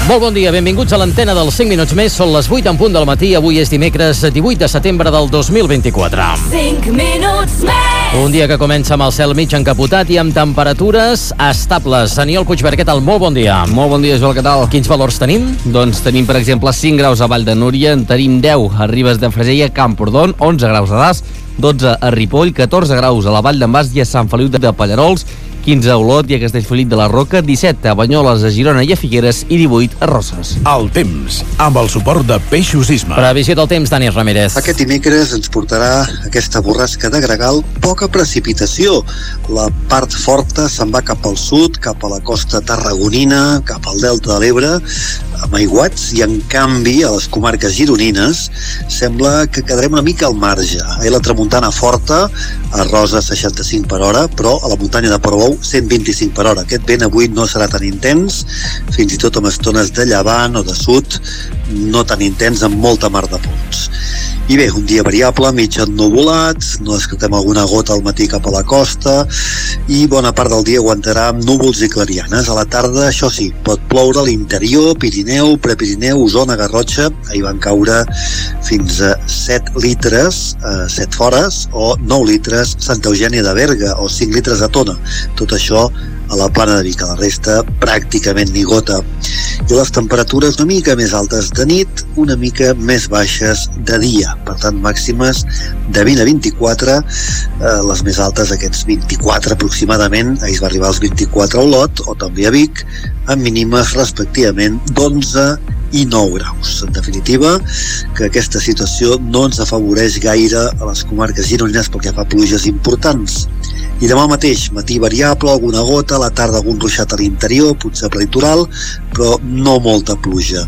Molt bon dia, benvinguts a l'antena dels 5 minuts més. Són les 8 en punt del matí. Avui és dimecres 18 de setembre del 2024. 5 minuts més. Un dia que comença amb el cel mig encapotat i amb temperatures estables. Aniol Puigverd, què tal? Molt bon dia. Molt bon dia, Joel, què tal? Quins valors tenim? Doncs tenim, per exemple, 5 graus a Vall de Núria, en tenim 10 a Ribes de Freser i a Camprodon, 11 graus a Das, 12 a Ripoll, 14 graus a la Vall d'en Bas i a Sant Feliu de Pallerols, 15 a Olot i a Castellfollit de la Roca, 17 a Banyoles, a Girona i a Figueres i 18 a Roses. El temps, amb el suport de Peixos Isma. Previsió del temps, Dani Ramírez. Aquest dimecres ens portarà aquesta borrasca de gregal poca precipitació. La part forta se'n va cap al sud, cap a la costa tarragonina, cap al delta de l'Ebre, amb aiguats, i en canvi a les comarques gironines sembla que quedarem una mica al marge. La tramuntana forta, a Roses 65 per hora, però a la muntanya de Portbou 125 per hora. Aquest vent avui no serà tan intens, fins i tot amb estones de llevant o de sud, no tan intens, amb molta mar de punts. I bé, un dia variable, mig ennuvolat, no descartem alguna gota al matí cap a la costa, i bona part del dia aguantarà amb núvols i clarianes. A la tarda, això sí, pot ploure a l'interior, Pirineu, Prepirineu, Osona, Garrotxa. Ahir van caure fins a 7 litres, 7 fores, o 9 litres Santa Eugènia de Berga, o 5 litres a Tona. Tot això a la plana de Vic. A la resta pràcticament ni gota. I les temperatures una mica més altes de nit, una mica més baixes de dia, per tant màximes de 20 a 24, les més altes aquests 24 aproximadament. Ahir va arribar als 24 a Olot o també a Vic, amb mínimes respectivament d'11 i 9 graus. En definitiva, que aquesta situació no ens afavoreix gaire a les comarques gironines pel que fa a pluges importants. I demà mateix, matí variable, alguna gota, a la tarda algun ruixat a l'interior, potser per litoral, però no molta pluja.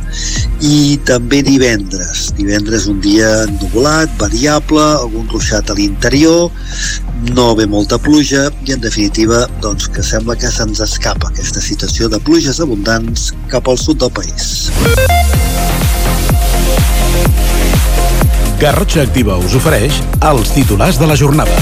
I també divendres un dia ennuvolat, variable, algun ruixat a l'interior, no ve molta pluja i en definitiva doncs que sembla que se'ns escapa aquesta situació de pluges abundants cap al sud del país. Garrotxa Activa us ofereix els titulars de la jornada.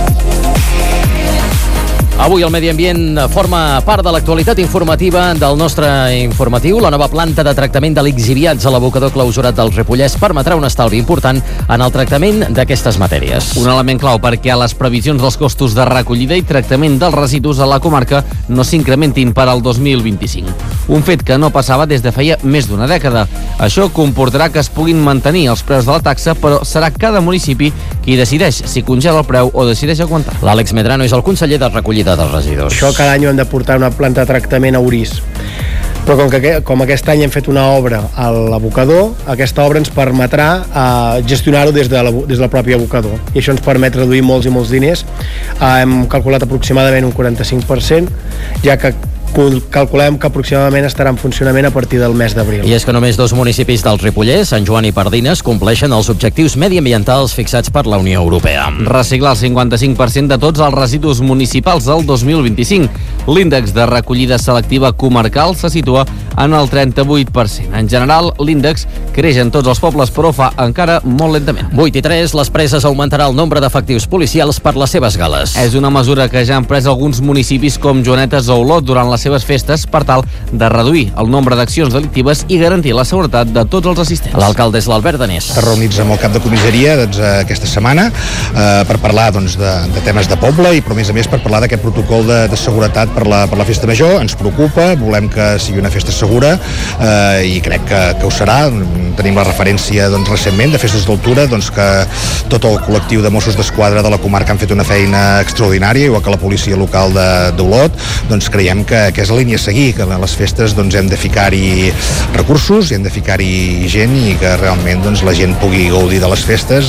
Avui el medi ambient forma part de l'actualitat informativa del nostre informatiu. La nova planta de tractament de lixiviats a l'abocador clausurat del Ripollès permetrà un estalvi important en el tractament d'aquestes matèries. Un element clau perquè les previsions dels costos de recollida i tractament dels residus a la comarca no s'incrementin per al 2025. Un fet que no passava des de feia més d'una dècada. Això comportarà que es puguin mantenir els preus de la taxa, però serà cada municipi qui decideix si congela el preu o decideix aguantar. L'Àlex Medrano és el conseller de recollida dels residus. Això cada any hem de portar una planta de tractament a Orís. Però com aquest any hem fet una obra a l'abocador, aquesta obra ens permetrà gestionar-ho des del propi abocador. I això ens permet reduir molts i molts diners. Hem calculat aproximadament un 45%, ja que calculem que aproximadament estarà en funcionament a partir del mes d'abril. I és que només 2 municipis del Ripollès, Sant Joan i Pardines, compleixen els objectius mediambientals fixats per la Unió Europea. Reciclar el 55% de tots els residus municipals del 2025. L'índex de recollida selectiva comarcal se situa en el 38%. En general, l'índex creix en tots els pobles, però fa encara molt lentament. 8 i 3, les preses augmentarà el nombre d'efectius policials per les seves gales. És una mesura que ja han pres alguns municipis com Joanetes o Olot durant les seves festes per tal de reduir el nombre d'accions delictives i garantir la seguretat de tots els assistents. L'alcalde és l'Albert Danés. Reunits amb el cap de comissaria aquesta setmana per parlar de temes de poble i, però a més per parlar d'aquest protocol de seguretat per la festa major. Ens preocupa, volem que sigui una festa segura i crec que ho serà. Tenim la referència recentment de festes d'altura, que tot el col·lectiu de Mossos d'Esquadra de la comarca han fet una feina extraordinària, igual que la policia local d'Olot. Creiem que és la línia a seguir, que a les festes hem de ficar-hi recursos i hem de ficar-hi gent i que realment la gent pugui gaudir de les festes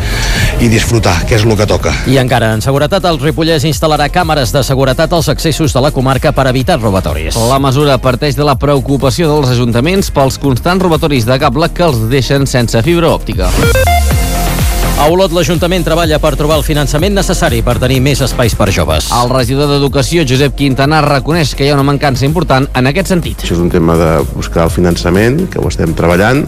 i disfrutar, que és el que toca. I encara, en seguretat, el Ripollès instal·larà càmeres de seguretat als accessos de la comarca per evitar robatoris. La mesura parteix de la preocupació dels ajuntaments pels constants robatoris de cable que els deixen sense fibra òptica. A Olot, l'Ajuntament treballa per trobar el finançament necessari per tenir més espais per joves. El regidor d'Educació, Josep Quintanar, reconeix que hi ha una mancança important en aquest sentit. Això és un tema de buscar el finançament, que ho estem treballant,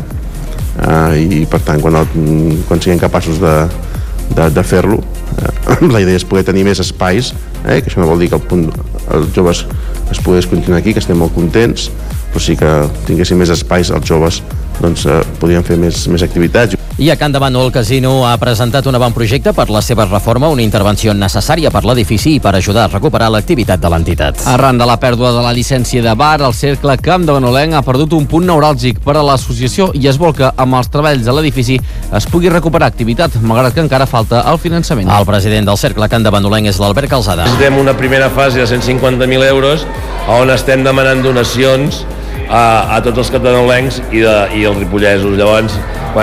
i per tant, quan siguem capaços de fer-lo, la idea és poder tenir més espais, que això no vol dir que els joves es pogués continuar aquí, que estem molt contents, però sí que tinguessin més espais els joves, doncs podien fer més activitats. I a Can de Bànol, el casino ha presentat un avantprojecte per la seva reforma, una intervenció necessària per l'edifici i per ajudar a recuperar l'activitat de l'entitat. Arran de la pèrdua de la llicència de bar, el Cercle Camp de Banolenc ha perdut un punt neuràlgic per a l'associació i es vol que amb els treballs de l'edifici es pugui recuperar activitat, malgrat que encara falta el finançament. El president del Cercle Camp de Banolenc és l'Albert Calzada. Necessitem una primera fase de 150.000 euros on estem demanant donacions a tots els catanolencs i els ripollesos. Llavors,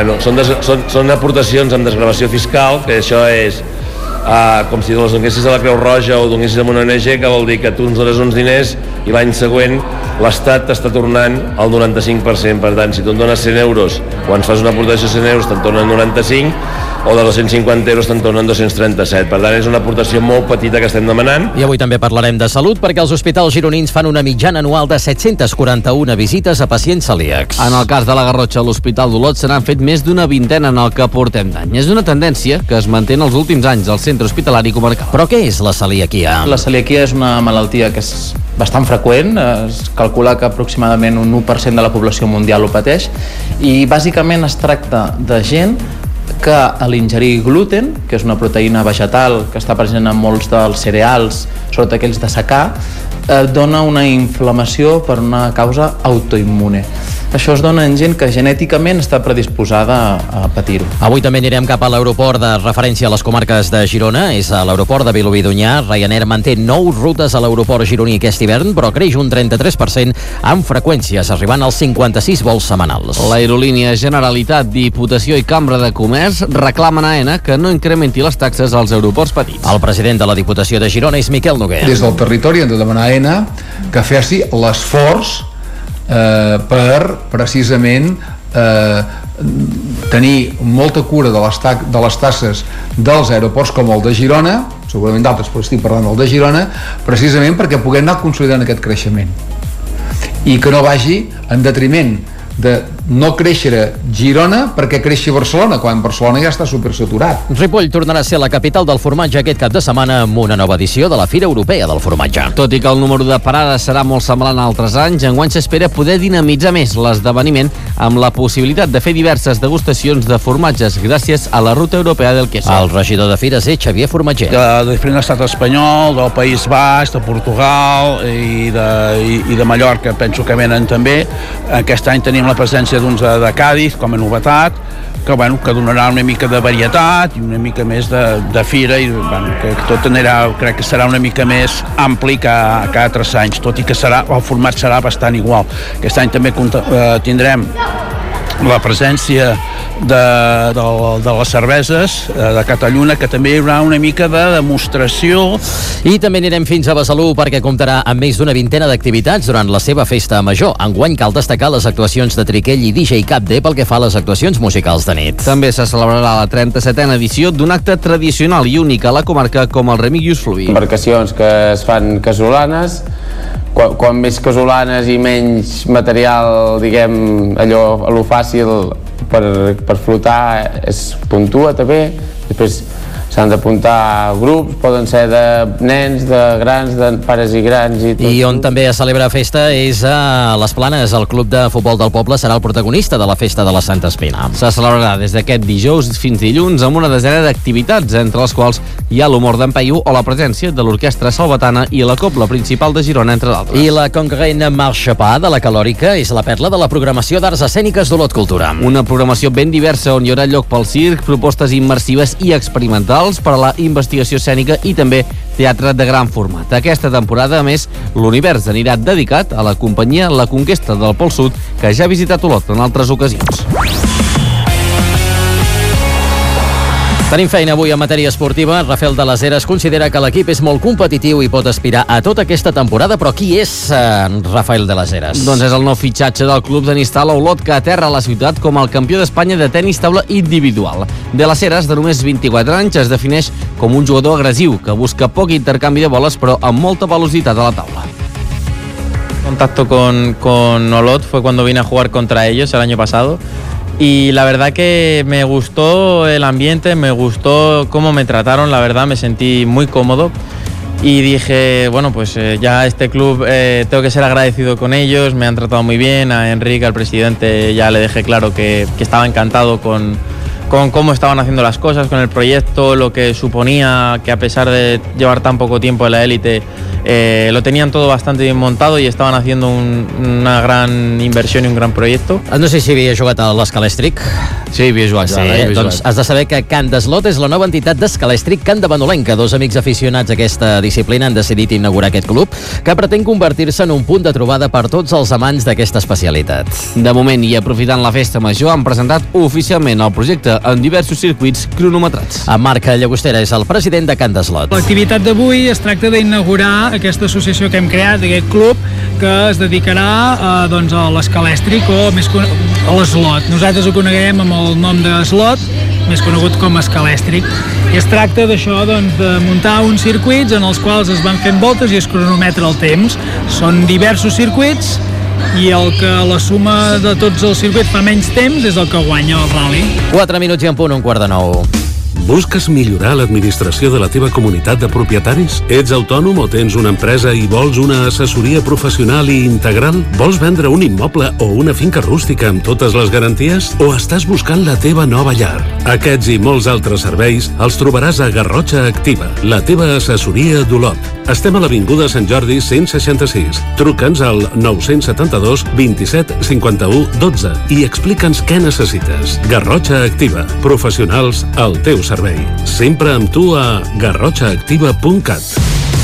són aportacions amb desgravació fiscal, que això és com si les donessis a la Creu Roja o donessis a una ONG, que vol dir que tu ens dones uns diners i l'any següent l'Estat t'està tornant el 95%. Per tant, si tu em dones 100 euros o ens fas una aportació de 100 euros te'n tornen 95, o de 250 euros te'n tornen 237. Per tant, és una aportació molt petita que estem demanant. I avui també parlarem de salut, perquè els hospitals gironins fan una mitjana anual de 741 visites a pacients celíacs. En el cas de la Garrotxa, a l'Hospital d'Olot se n'han fet més d'una vintena en el que portem d'any. És una tendència que es manté en els últims anys al centre hospitalari comarcal. Però què és la celiaquia? La celiaquia és una malaltia que és bastant freqüent, es calcula que aproximadament un 1% de la població mundial ho pateix, i bàsicament es tracta de gent que a l'ingerir gluten, que és una proteïna vegetal que està present en molts dels cereals, sobretot aquells de secà, dona una inflamació per una causa autoimmune. Això es dona en gent que genèticament està predisposada a patir-ho. Avui també anirem cap a l'aeroport de referència a les comarques de Girona. És a l'aeroport de Vilobí d'Onyar. Ryanair manté 9 rutes a l'aeroport gironí aquest hivern, però creix un 33% amb freqüències, arribant als 56 vols setmanals. L'aerolínia Generalitat, Diputació i Cambra de Comerç reclamen a AENA que no incrementi les taxes als aeroports petits. El president de la Diputació de Girona és Miquel Noguer. Des del territori hem de demanar a AENA que faci l'esforç per precisament tenir molta cura de les taxes dels aeroports com el de Girona, segurament d'altres, però estic parlant del de Girona, precisament perquè puguem anar consolidant aquest creixement i que no vagi en detriment de no créixer Girona perquè creixi Barcelona, quan Barcelona ja està supersaturat. Ripoll tornarà a ser la capital del formatge aquest cap de setmana amb una nova edició de la Fira Europea del Formatge. Tot i que el número de parades serà molt semblant a altres anys, enguany s'espera poder dinamitzar més l'esdeveniment amb la possibilitat de fer diverses degustacions de formatges gràcies a la Ruta Europea del Queso. El regidor de Fires és Xavier Formatger. De diferent estat espanyol, del País Basc, de Portugal i de Mallorca, penso que venen també. Aquest any tenim la presència d'uns de Càdiz com a novetat, que donarà una mica de varietat i una mica més de fira i que tot crec que serà una mica més ampli que altres anys, tot i que el format serà bastant igual. Aquest any també tindrem la presència de les cerveses de Catalunya, que també hi haurà una mica de demostració. I també anirem fins a Besalú perquè comptarà amb més d'una vintena d'activitats durant la seva festa major. Enguany cal destacar les actuacions de Triquell i DJ Cap D pel que fa a les actuacions musicals de nit. També se celebrarà la 37a edició d'un acte tradicional i únic a la comarca com el Remigius Fluvi. Embarcacions que es fan casolanes, quan més casolanes i menys material, diguem, allò a lo fàcil per flotar es puntua també. Després s'han d'apuntar grups, poden ser de nens, de grans, de pares i grans i tot. I on també es celebra festa és a les Planes. El club de futbol del poble serà el protagonista de la festa de la Santa Espina. Se celebrarà des d'aquest dijous fins dilluns amb una desena d'activitats, entre les quals hi ha l'humor d'en Peyu o la presència de l'orquestra salvatana i la cobla principal de Girona, entre d'altres. I la Congrena Marche Pas de la Calòrica és la perla de la programació d'arts escèniques d'Olot Cultura. Una programació ben diversa on hi haurà lloc pel circ, propostes immersives i experimentals per a la investigació escènica i també teatre de gran format. Aquesta temporada, a més, l'univers anirà dedicat a la companyia La Conquesta del Pol Sud, que ja ha visitat Olot en altres ocasions. Tenim feina avui en matèria esportiva. Rafael de les Heres considera que l'equip és molt competitiu i pot aspirar a tota aquesta temporada, però qui és Rafael de les Heres? Doncs és el nou fitxatge del club de Nistal Olot, que aterra a la ciutat com el campió d'Espanya de tenis taula individual. De les Heres, de només 24 anys, es defineix com un jugador agressiu, que busca poc intercanvi de boles, però amb molta velocitat a la taula. Contacto con Olot fue cuando vine a jugar contra ellos el año pasado. Y la verdad que me gustó el ambiente, me gustó cómo me trataron, la verdad me sentí muy cómodo y dije, bueno, pues ya este club tengo que ser agradecido con ellos, me han tratado muy bien, a Enrique, al presidente, ya le dejé claro que estaba encantado con cómo estaban haciendo las cosas, con el proyecto, lo que suponía que a pesar de llevar tan poco tiempo en la élite, lo tenían todo bastante bien montado i estaven haciendo una gran inversió i un gran projecte. No sé si havia jugat a l'Escalèstric. Sí, havia jugat. Sí, doncs has de saber que Can d'Eslot és la nova entitat d'Escalèstric Can de Benolenca. Dos amics aficionats a aquesta disciplina han decidit inaugurar aquest club que pretén convertir-se en un punt de trobada per tots els amants d'aquesta especialitat. De moment, i aprofitant la festa major, han presentat oficialment el projecte en diversos circuits cronometrats. En Marc Llagostera és el president de Can d'Eslot. L'activitat d'avui es tracta d'inaugurar aquesta associació que hem creat, aquest club, que es dedicarà doncs, a l'escalèstric o més a l'eslot. Nosaltres ho coneguem amb el nom d'eslot, més conegut com escalèstric. I es tracta d'això, doncs, de muntar uns circuits en els quals es van fent voltes i es cronometra el temps. Són diversos circuits i el que la suma de tots els circuits fa menys temps és el que guanya el rally. 4 minuts i en punt, 8:45. Busques millorar l'administració de la teva comunitat de propietaris? Ets autònom o tens una empresa i vols una assessoria professional i integral? Vols vendre un immoble o una finca rústica amb totes les garanties? O estàs buscant la teva nova llar? Aquests i molts altres serveis els trobaràs a Garrotxa Activa, la teva assessoria d'Olot. Estem a l'Avinguda Sant Jordi 166. Truca'ns al 972 27 51 12 i explica'ns què necessites. Garrotxa Activa, professionals al teu servei. Sempre amb tu a garrotxaactiva.cat.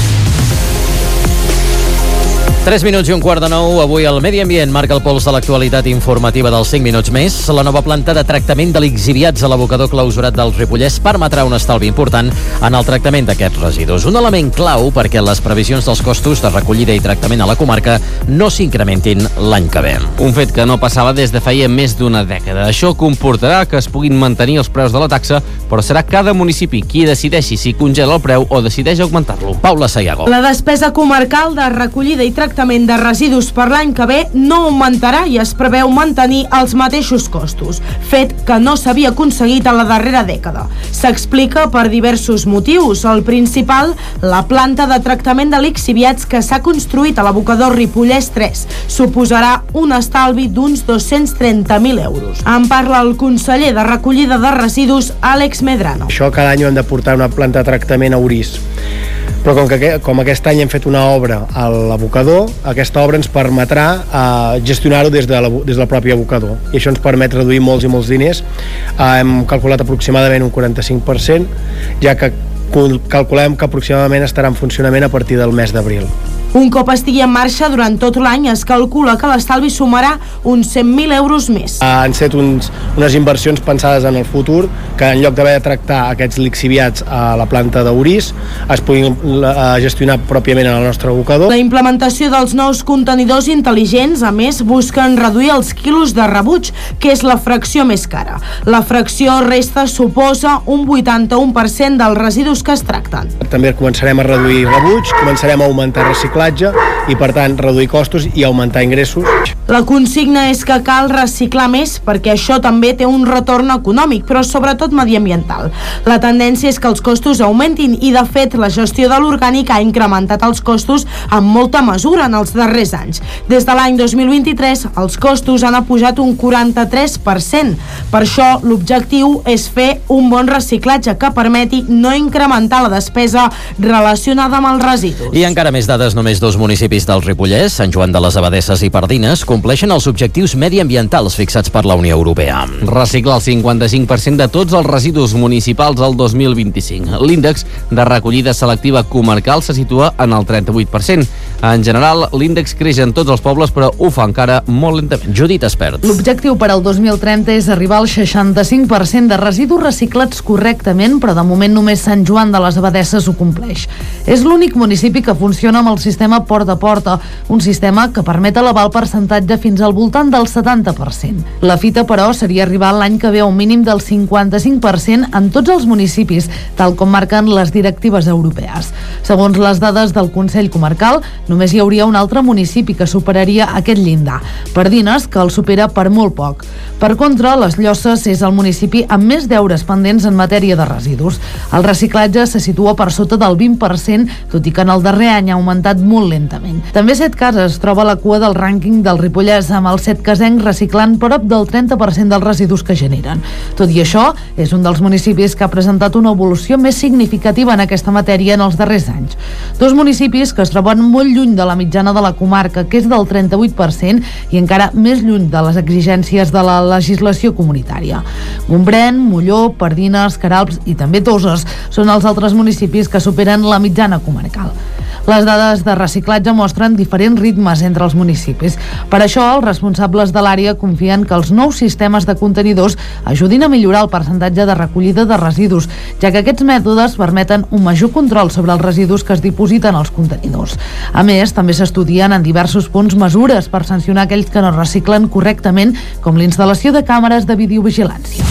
3 minuts i 8:45. Avui el Medi Ambient marca el pols de l'actualitat informativa dels 5 minuts més. La nova planta de tractament de lixiviats a l'abocador clausurat del Ripollès permetrà un estalvi important en el tractament d'aquests residus. Un element clau perquè les previsions dels costos de recollida i tractament a la comarca no s'incrementin l'any que ve. Un fet que no passava des de feia més d'una dècada. Això comportarà que es puguin mantenir els preus de la taxa, però serà cada municipi qui decideixi si congela el preu o decideix augmentar-lo. Paula Sayago. La despesa comarcal de recollida i tractament de residus per l'any que ve no augmentarà i es preveu mantenir els mateixos costos, fet que no s'havia aconseguit en la darrera dècada. S'explica per diversos motius. El principal, la planta de tractament de lixiviats que s'ha construït a l'abocador Ripollès 3 suposarà un estalvi d'uns 230.000 euros. En parla el conseller de recollida de residus, Àlex Medrano. Això cada any hem de portar una planta de tractament a Orís. Però com aquest any hem fet una obra a l'abocador, aquesta obra ens permetrà gestionar-ho des del propi abocador. I això ens permet reduir molts i molts diners. Hem calculat aproximadament un 45%, ja que calculem que aproximadament estarà en funcionament a partir del mes d'abril. Un cop estigui en marxa durant tot l'any, es calcula que l'estalvi sumarà uns 100.000 euros més. Han estat unes inversions pensades en el futur, que en lloc d'haver de tractar aquests lixiviats a la planta d'Orís, es puguin gestionar pròpiament en el nostre abocador. La implementació dels nous contenidors intel·ligents, a més, busquen reduir els quilos de rebuig, que és la fracció més cara. La fracció resta suposa un 81% dels residus que es tracten. També començarem a reduir rebuig, començarem a augmentar reciclatge i, per tant, reduir costos i augmentar ingressos. La consigna és que cal reciclar més perquè això també té un retorn econòmic, però sobretot mediambiental. La tendència és que els costos augmentin i, de fet, la gestió de l'orgànic ha incrementat els costos amb molta mesura en els darrers anys. Des de l'any 2023, els costos han pujat un 43%. Per això, l'objectiu és fer un bon reciclatge que permeti no incrementar la despesa relacionada amb els residus. I encara més dades, només 2 municipis del Ripollès, Sant Joan de les Abadesses i Pardines, compleixen els objectius mediambientals fixats per la Unió Europea. Reciclar el 55% de tots els residus municipals al 2025. L'índex de recollida selectiva comarcal se situa en el 38%. En general, l'índex creix en tots els pobles, però ho fa encara molt lentament. Judit Espert. L'objectiu per al 2030 és arribar al 65% de residus reciclats correctament, però de moment només Sant Joan de les Abadesses ho compleix. És l'únic municipi que funciona amb el sistema porta a porta, un sistema que permet elevar el percentatge reciclatge fins al voltant del 70%. La fita, però, seria arribar l'any que ve a un mínim del 55% en tots els municipis, tal com marquen les directives europees. Segons les dades del Consell Comarcal, només hi hauria un altre municipi que superaria aquest llindar, Pardines, que el supera per molt poc. Per contra, les Llosses és el municipi amb més deures pendents en matèria de residus. El reciclatge se situa per sota del 20%, tot i que en el darrer any ha augmentat molt lentament. També Setcases es troba a la cua del rànquing del Ripollès, amb el setcasenc reciclant prop del 30% dels residus que generen. Tot i això, és un dels municipis que ha presentat una evolució més significativa en aquesta matèria en els darrers anys. Dos municipis que es troben molt lluny de la mitjana de la comarca, que és del 38%, i encara més lluny de les exigències de la legislació comunitària. Gombrèn, Molló, Pardines, Queralbs i també Toses són els altres municipis que superen la mitjana comarcal. Les dades de reciclatge mostren diferents ritmes entre els municipis. Per això, els responsables de l'àrea confien que els nous sistemes de contenidors ajudin a millorar el percentatge de recollida de residus, ja que aquests mètodes permeten un major control sobre els residus que es dipositen als contenidors. A més, també s'estudien en diversos punts mesures per sancionar aquells que no reciclen correctament, com l'instal·lació de càmeres de videovigilància.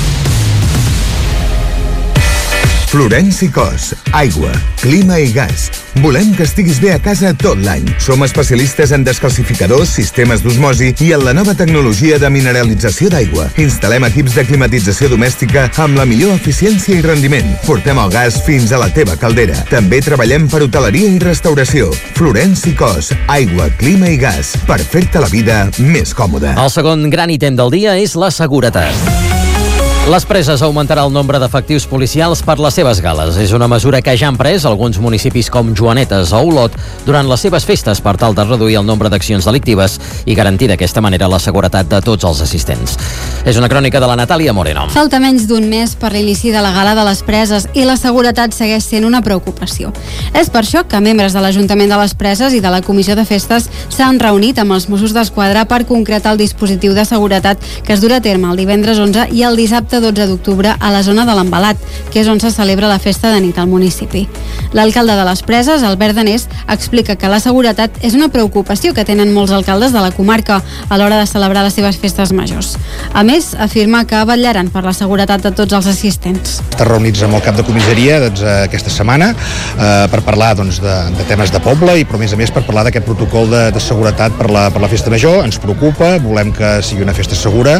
Florenci Cos, aigua, clima i gas. Volem que estiguis bé a casa tot l'any. Som especialistes en descalcificadors, sistemes d'osmosi i en la nova tecnologia de mineralització d'aigua. Instal·lem equips de climatització domèstica amb la millor eficiència i rendiment. Portem el gas fins a la teva caldera. També treballem per hoteleria i restauració. Florenci Cos, aigua, clima i gas. Per fer-te la vida més còmoda. El segon gran ítem del dia és la seguretat. Les Preses augmentarà el nombre d'efectius policials per les seves gales. És una mesura que ja han pres alguns municipis com Joanetes o Olot durant les seves festes per tal de reduir el nombre d'accions delictives i garantir d'aquesta manera la seguretat de tots els assistents. És una crònica de la Natàlia Moreno. Falta menys d'un mes per l'inici de la gala de les Preses i la seguretat segueix sent una preocupació. És per això que membres de l'Ajuntament de les Preses i de la Comissió de Festes s'han reunit amb els Mossos d'Esquadra per concretar el dispositiu de seguretat que es durà a terme el divendres 11 i el dissabte 12 d'octubre a la zona de l'Embalat, que és on se celebra la festa de nit al municipi. L'alcalde de les Preses, Albert Danés, explica que la seguretat és una preocupació que tenen molts alcaldes de la comarca a l'hora de celebrar les seves festes majors. A més, afirma que vetllaran per la seguretat de tots els assistents. Estem reunits amb el cap de comissaria aquesta setmana per parlar de temes de poble i, però a més per parlar d'aquest protocol de seguretat per la festa major. Ens preocupa, volem que sigui una festa segura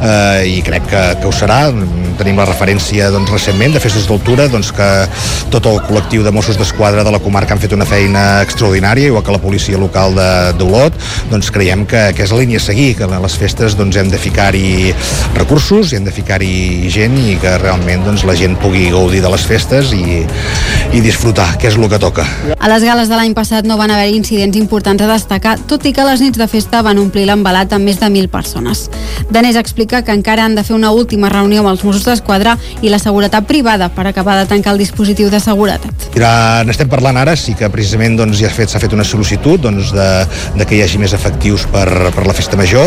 i crec que ho serà. Tenim la referència recentment de festes d'altura, que tot el col·lectiu de Mossos d'Esquadra de la comarca han fet una feina extraordinària, igual que la policia local d'Olot. Creiem que és la línia a seguir, que a les festes hem de ficar-hi recursos, hem de ficar-hi gent i que realment la gent pugui gaudir de les festes i disfrutar, que és el que toca. A les gales de l'any passat no van haver incidents importants a destacar, tot i que les nits de festa van omplir l'Embalat amb més de 1.000 persones. Danés explica que encara han de fer una última reunió amb els Mossos d'Esquadra i la seguretat privada per acabar de tancar el dispositiu de seguretat. N'estem parlant ara, sí que precisament ja s'ha fet una sol·licitud de que hi hagi més efectius per la festa major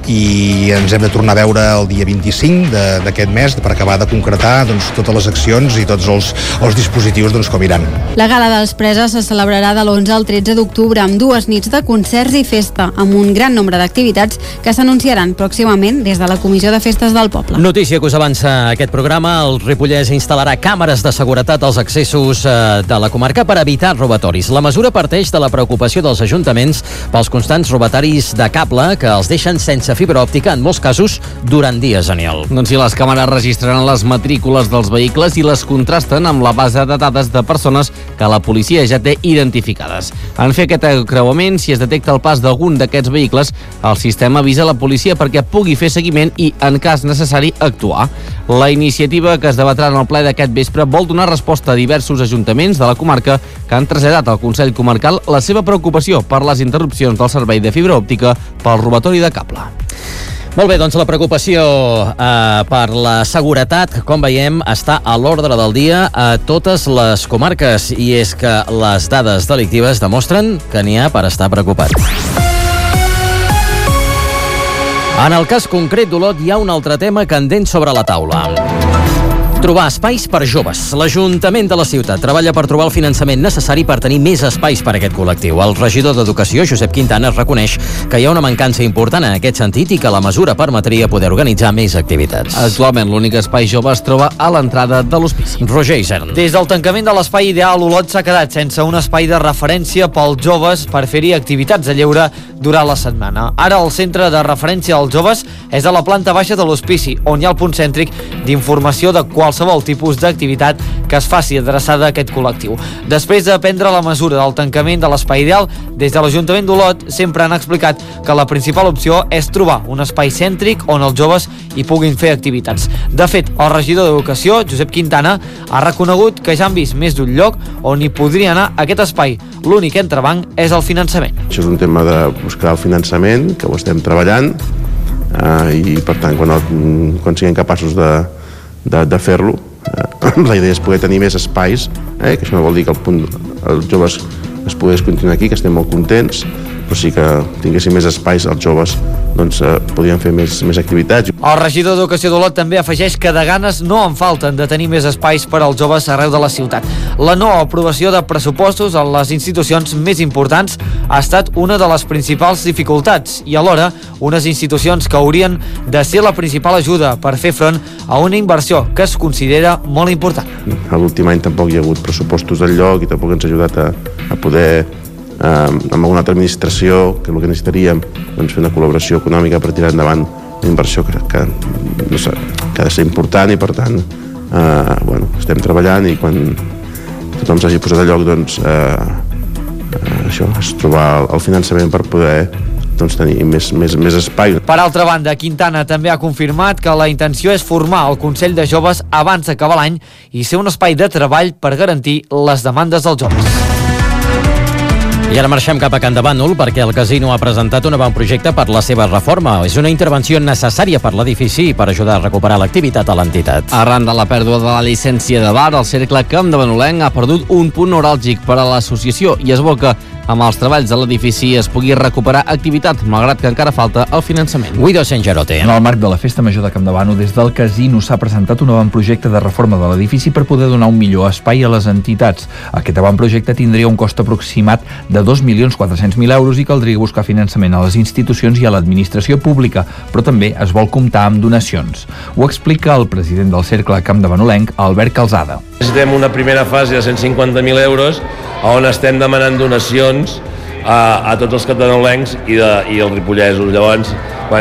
i ens hem de tornar a veure el dia 25 d'aquest mes per acabar de concretar totes les accions i tots els dispositius com iran. La gala de les Preses se celebrarà de l'11 al 13 d'octubre amb 2 nits de concerts i festa, amb un gran nombre d'activitats que s'anunciaran pròximament des de la Comissió de Festes del Poble. Notícia que us avança aquest programa. El Ripollès instal·larà càmeres de seguretat als accessos de la comarca per evitar robatoris. La mesura parteix de la preocupació dels ajuntaments pels constants robatoris de cable que els deixen sense fibra òptica, en molts casos, durant dies, Aniol. Si les càmeres registraran les matrícules dels vehicles i les contrasten amb la base de dades de persones que la policia ja té identificades. En fer aquest creuament, si es detecta el pas d'algun d'aquests vehicles, el sistema avisa la policia perquè pugui fer seguiment i, en cas necessari, actuar. La iniciativa que es debatrà en el ple d'aquest vespre vol donar resposta a diversos ajuntaments de la comarca que han traslladat al Consell Comarcal la seva preocupació per les interrupcions del servei de fibra òptica pel robatori de cable. Molt bé, doncs la preocupació per la seguretat, com veiem, està a l'ordre del dia a totes les comarques i és que les dades delictives demostren que n'hi ha per estar preocupat. En el cas concret d'Olot hi ha un altre tema candent sobre la taula. Trobar espais per joves. L'Ajuntament de la ciutat treballa per trobar el finançament necessari per tenir més espais per a aquest col·lectiu. El regidor d'Educació, Josep Quintana, reconeix que hi ha una mancança important en aquest sentit i que la mesura permetria poder organitzar més activitats. Actualment, l'únic espai jove es troba a l'entrada de l'hospici. Roger Isern. Des del tancament de l'Espai Ideal, Olot s'ha quedat sense un espai de referència pels joves per fer-hi activitats de lleure durant la setmana. Ara el centre de referència als joves és a la planta baixa de l'hospici, on hi ha el punt cèntric d'informació de qualsevol tipus d'activitat que es faci adreçada a aquest col·lectiu. Després de prendre la mesura del tancament de l'Espai Ideal, des de l'Ajuntament d'Olot sempre han explicat que la principal opció és trobar un espai cèntric on els joves hi puguin fer activitats. De fet, el regidor d'Educació, Josep Quintana, ha reconegut que ja han vist més d'un lloc on hi podria anar aquest espai. L'únic entrebanc és el finançament. Això és un tema de buscar el finançament, que ho estem treballant, i per tant quan siguem capaços de fer-lo, la idea és poder tenir més espais, que això no vol dir que els joves es pogués continuar aquí, que estem molt contents, però sí que tinguéssim més espais, els joves podrien fer més activitats. El regidor d'Educació d'Olot també afegeix que de ganes no en falten de tenir més espais per als joves arreu de la ciutat. La no aprovació de pressupostos en les institucions més importants ha estat una de les principals dificultats i alhora unes institucions que haurien de ser la principal ajuda per fer front a una inversió que es considera molt important. A l'últim any tampoc hi ha hagut pressupostos del lloc i tampoc ens ha ajudat a poder amb alguna altra administració, que el que necessitaríem fer una col·laboració econòmica per tirar endavant una inversió que ha de ser important i per tant estem treballant i quan tothom s'hagi posat a lloc això és trobar el finançament per poder tenir més espai. Per altra banda, Quintana també ha confirmat que la intenció és formar el Consell de Joves abans d'acabar l'any i ser un espai de treball per garantir les demandes dels joves. I ara marxem cap a Can de Bànol perquè el casino ha presentat un avantprojecte per la seva reforma. És una intervenció necessària per l'edifici i per ajudar a recuperar l'activitat a l'entitat. Arran de la pèrdua de la llicència de bar, el Cercle Camp de Banolenc ha perdut un punt neuràlgic per a l'associació i es vol que amb els treballs de l'edifici es pugui recuperar activitat, malgrat que encara falta el finançament. Guido Sengerote. En el marc de la Festa Major de Camp de Bànol, des del casino s'ha presentat un avantprojecte de reforma de l'edifici per poder donar un millor espai a les entitats. Aquest avantprojecte tindria un cost aproximat de 2.400.000 euros i caldria buscar finançament a les institucions i a l'administració pública, però també es vol comptar amb donacions. Ho explica el president del Cercle Camp de Banolenc, Albert Calzada. Necessitem una primera fase de 150.000 euros on estem demanant donacions a tots els catanolencs i els ripollesos. Llavors,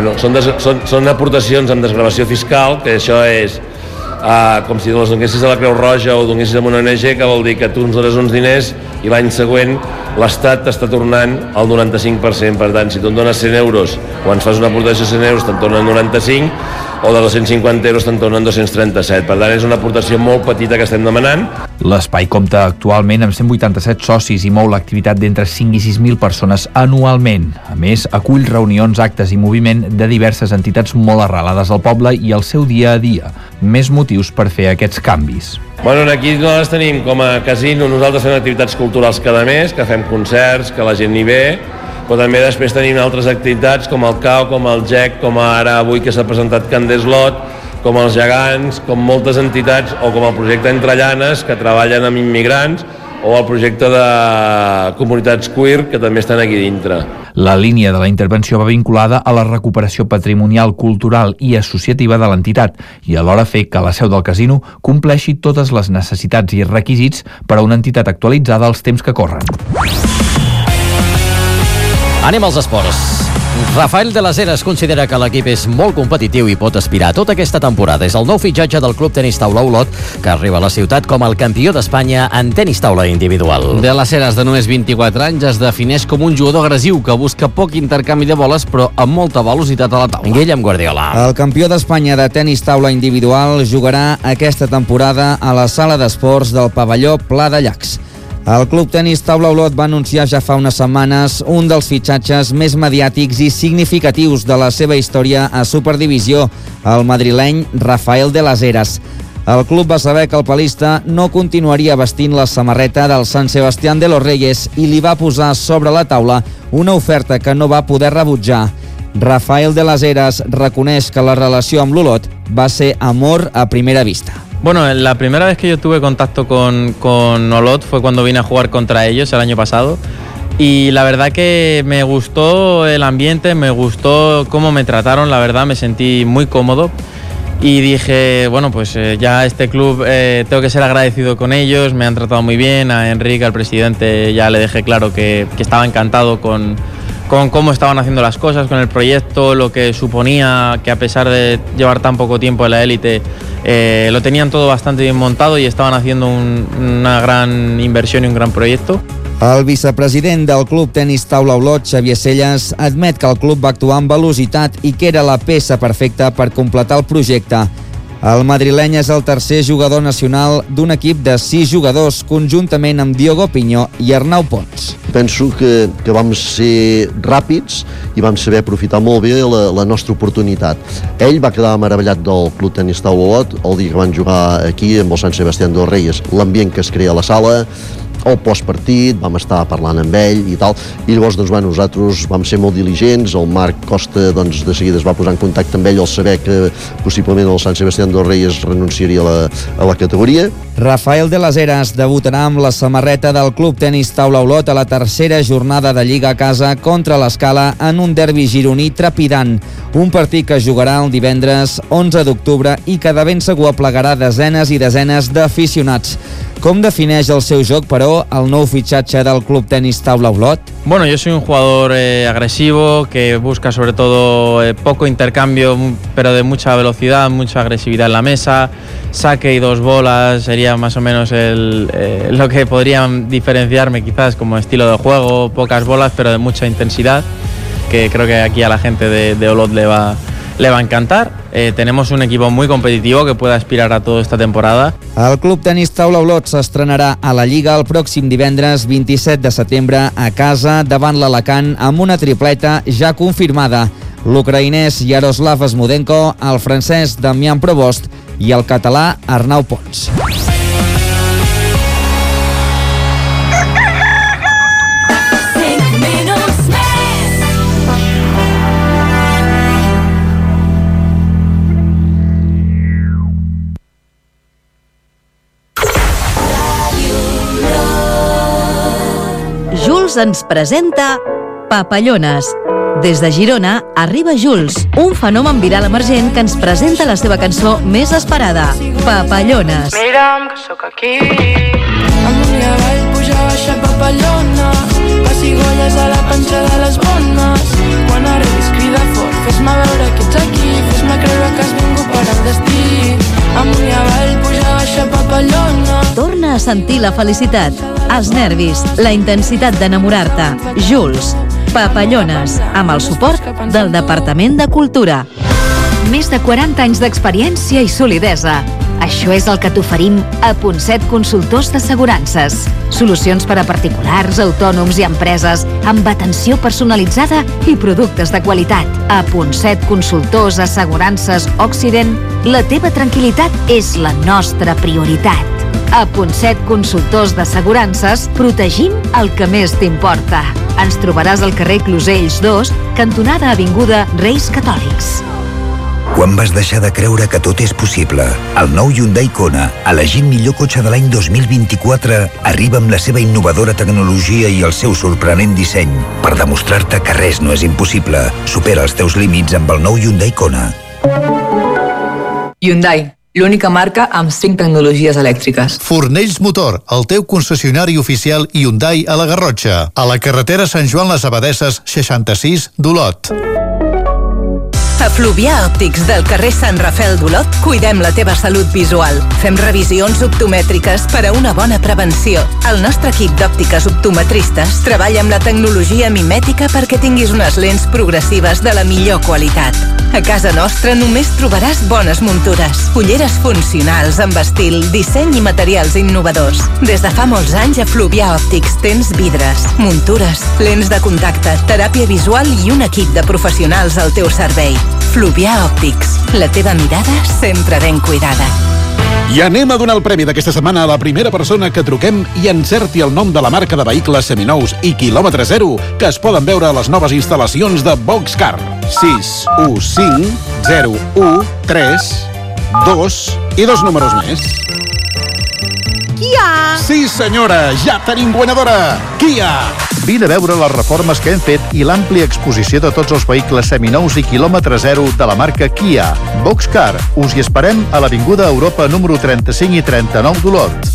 són aportacions amb desgravació fiscal, que això és com si les donessis a la Creu Roja o donessis a una ONG, que vol dir que tu ens dones uns diners i l'any següent l'Estat t'està tornant el 95%. Per tant, si tu em dones 100 euros o ens fas una aportació de 100 euros te'n tornen 95, o de 250 euros te'n tornen 237. Per tant, és una aportació molt petita que estem demanant. L'espai compta actualment amb 187 socis i mou l'activitat d'entre 5 i 6.000 persones anualment. A més, acull reunions, actes i moviment de diverses entitats molt arrelades al poble i al seu dia a dia. Més motius per fer aquests canvis. Aquí nosaltres tenim com a casino, nosaltres fem activitats culturals cada mes, que fem concerts, que la gent hi ve, però també després tenim altres activitats com el CAO, com el GEC, com ara avui que s'ha presentat Can d'Eslot, com els gegants, com moltes entitats, o com el projecte Entre Llanes, que treballen amb immigrants, o el projecte de comunitats queer, que també estan aquí dintre. La línia de la intervenció va vinculada a la recuperació patrimonial, cultural i associativa de l'entitat i alhora fer que la seu del casino compleixi totes les necessitats i requisits per a una entitat actualitzada als temps que corren. Anem als esports. Rafael de las Heras considera que l'equip és molt competitiu i pot aspirar tota aquesta temporada. És el nou fitxatge del Club Tenis Taula Olot, que arriba a la ciutat com el campió d'Espanya en tenis taula individual. De las Heras, de només 24 anys, es defineix com un jugador agressiu que busca poc intercanvi de boles, però amb molta velocitat a la taula. Guillem Guardiola. El campió d'Espanya de tenis taula individual jugarà aquesta temporada a la sala d'esports del pavelló Pla de Llacs. El Club Tenis Taula Olot va anunciar ja fa unes setmanes un dels fitxatges més mediàtics i significatius de la seva història a Superdivisió, el madrileny Rafael de las Heras. El club va saber que el palista no continuaria vestint la samarreta del San Sebastián de los Reyes i li va posar sobre la taula una oferta que no va poder rebutjar. Rafael de las Heras reconeix que la relació amb l'Olot va ser amor a primera vista. Bueno, la primera vez que yo tuve contacto con Olot fue cuando vine a jugar contra ellos el año pasado. Y la verdad que me gustó el ambiente, me gustó cómo me trataron, la verdad me sentí muy cómodo. Y dije, bueno, pues ya este club tengo que ser agradecido con ellos, me han tratado muy bien, a Enrique, al presidente, ya le dejé claro que estaba encantado con cómo estaban haciendo las cosas, con el proyecto, lo que suponía que a pesar de llevar tan poco tiempo en la élite, lo tenían todo bastante bien montado y estaban haciendo una gran inversión y un gran proyecto. El vicepresident del Club Tenis Taula Olot, Xavier Celles, admet que el club va actuar amb velocitat i que era la peça perfecta per completar el projecte. El madrileny és el tercer jugador nacional d'un equip de 6 jugadors, conjuntament amb Diogo Pinyó i Arnau Pons. Penso que vam ser ràpids i vam saber aprofitar molt bé la nostra oportunitat. Ell va quedar meravellat del Club Tenis Taula Olot el dia que van jugar aquí amb el Sant Sebastián dels Reyes, l'ambient que es crea a la sala, el postpartit, vam estar parlant amb ell i tal, i llavors nosaltres vam ser molt diligents, el Marc Costa de seguida es va posar en contacte amb ell al saber que possiblement el Sant Sebastián dels Reyes renunciaria a la categoria. Rafael de las Heras debutarà amb la samarreta del Club Tenis Taula Olot a la tercera jornada de Lliga a casa contra l'Escala en un derbi gironí trepidant, un partit que jugarà el divendres 11 d'octubre i que de ben segur aplegarà desenes i desenes d'aficionats. Com defineix el seu joc, però, el nou fitxatge del Club Tenis Taula Olot? Bueno, yo soy un jugador agresivo, que busca sobre todo poco intercambio, pero de mucha velocidad, mucha agresividad en la mesa, saque y 2 bolas, sería más o menos lo que podrían diferenciarme quizás como estilo de juego, pocas bolas, pero de mucha intensidad, que creo que aquí a la gente de Olot le va a encantar. Tenemos un equipo muy competitivo que puede aspirar a todo esta temporada. El Club Tenis Taula Olot s'estrenarà a la Lliga el pròxim divendres 27 de setembre a casa davant l'Alacant amb una tripleta ja confirmada. L'ucraïnès Yaroslav Smudenko, el francès Damian Provost i el català Arnau Pons. Jules ens presenta Papallones. Des de Girona arriba Jules, un fenomen viral emergent que ens presenta la seva cançó més esperada, Papallones. Mira'm que sóc aquí, amunt i avall, puja, baixa, papallona, pessigolles a la panxa de les bones. Quan arribis crida fort, fes-me veure que ets aquí, fes-me creure que has vingut per al destí. Amunt i avall, puja, baixa, papallona. Torna a sentir la felicitat, els nervis, la intensitat d'enamorar-te. Jules, Papallones, amb el suport del Departament de Cultura. Més de 40 anys d'experiència i solidesa. Això és el que t'oferim a Ponset Consultors d'Assegurances. Solucions per a particulars, autònoms i empreses amb atenció personalitzada i productes de qualitat. A Ponset Consultors Assegurances Occident, la teva tranquil·litat és la nostra prioritat. A Ponset Consultors d'Assegurances protegim el que més t'importa. Ens trobaràs al carrer Closells 2, cantonada Avinguda Reis Catòlics. Quan vas deixar de creure que tot és possible? El nou Hyundai Kona, elegit millor cotxe de l'any 2024, arriba amb la seva innovadora tecnologia i el seu sorprenent disseny per demostrar-te que res no és impossible. Supera els teus límits amb el nou Hyundai Kona. Hyundai, l'única marca amb 5 tecnologies elèctriques. Fornells Motor, el teu concessionari oficial Hyundai a la Garrotxa. A la carretera Sant Joan les Abadesses, 66 d'Olot. A Fluvià Òptics del carrer Sant Rafel d'Olot cuidem la teva salut visual. Fem revisions optomètriques per a una bona prevenció. El nostre equip d'òptiques optometristes treballa amb la tecnologia mimètica perquè tinguis unes lents progressives de la millor qualitat. A casa nostra només trobaràs bones muntures, ulleres funcionals amb estil, disseny i materials innovadors. Des de fa molts anys a Fluvià Òptics tens vidres, muntures, lents de contacte, teràpia visual i un equip de professionals al teu servei. Fluvià Òptics, la teva mirada sempre ben cuidada. I anem a donar el premi d'aquesta setmana a la primera persona que truquem i encerti el nom de la marca de vehicles seminous i quilòmetre zero que es poden veure a les noves instal·lacions de Boxcar. 615 013 2 i 2 números més. Kia! Sí, senyora, ja tenim guanyadora! Kia! Vine a veure les reformes que hem fet i l'àmplia exposició de tots els vehicles seminous i quilòmetre zero de la marca Kia. Boxcar, us hi esperem a l'Avinguda Europa número 35 i 39 d'Olot.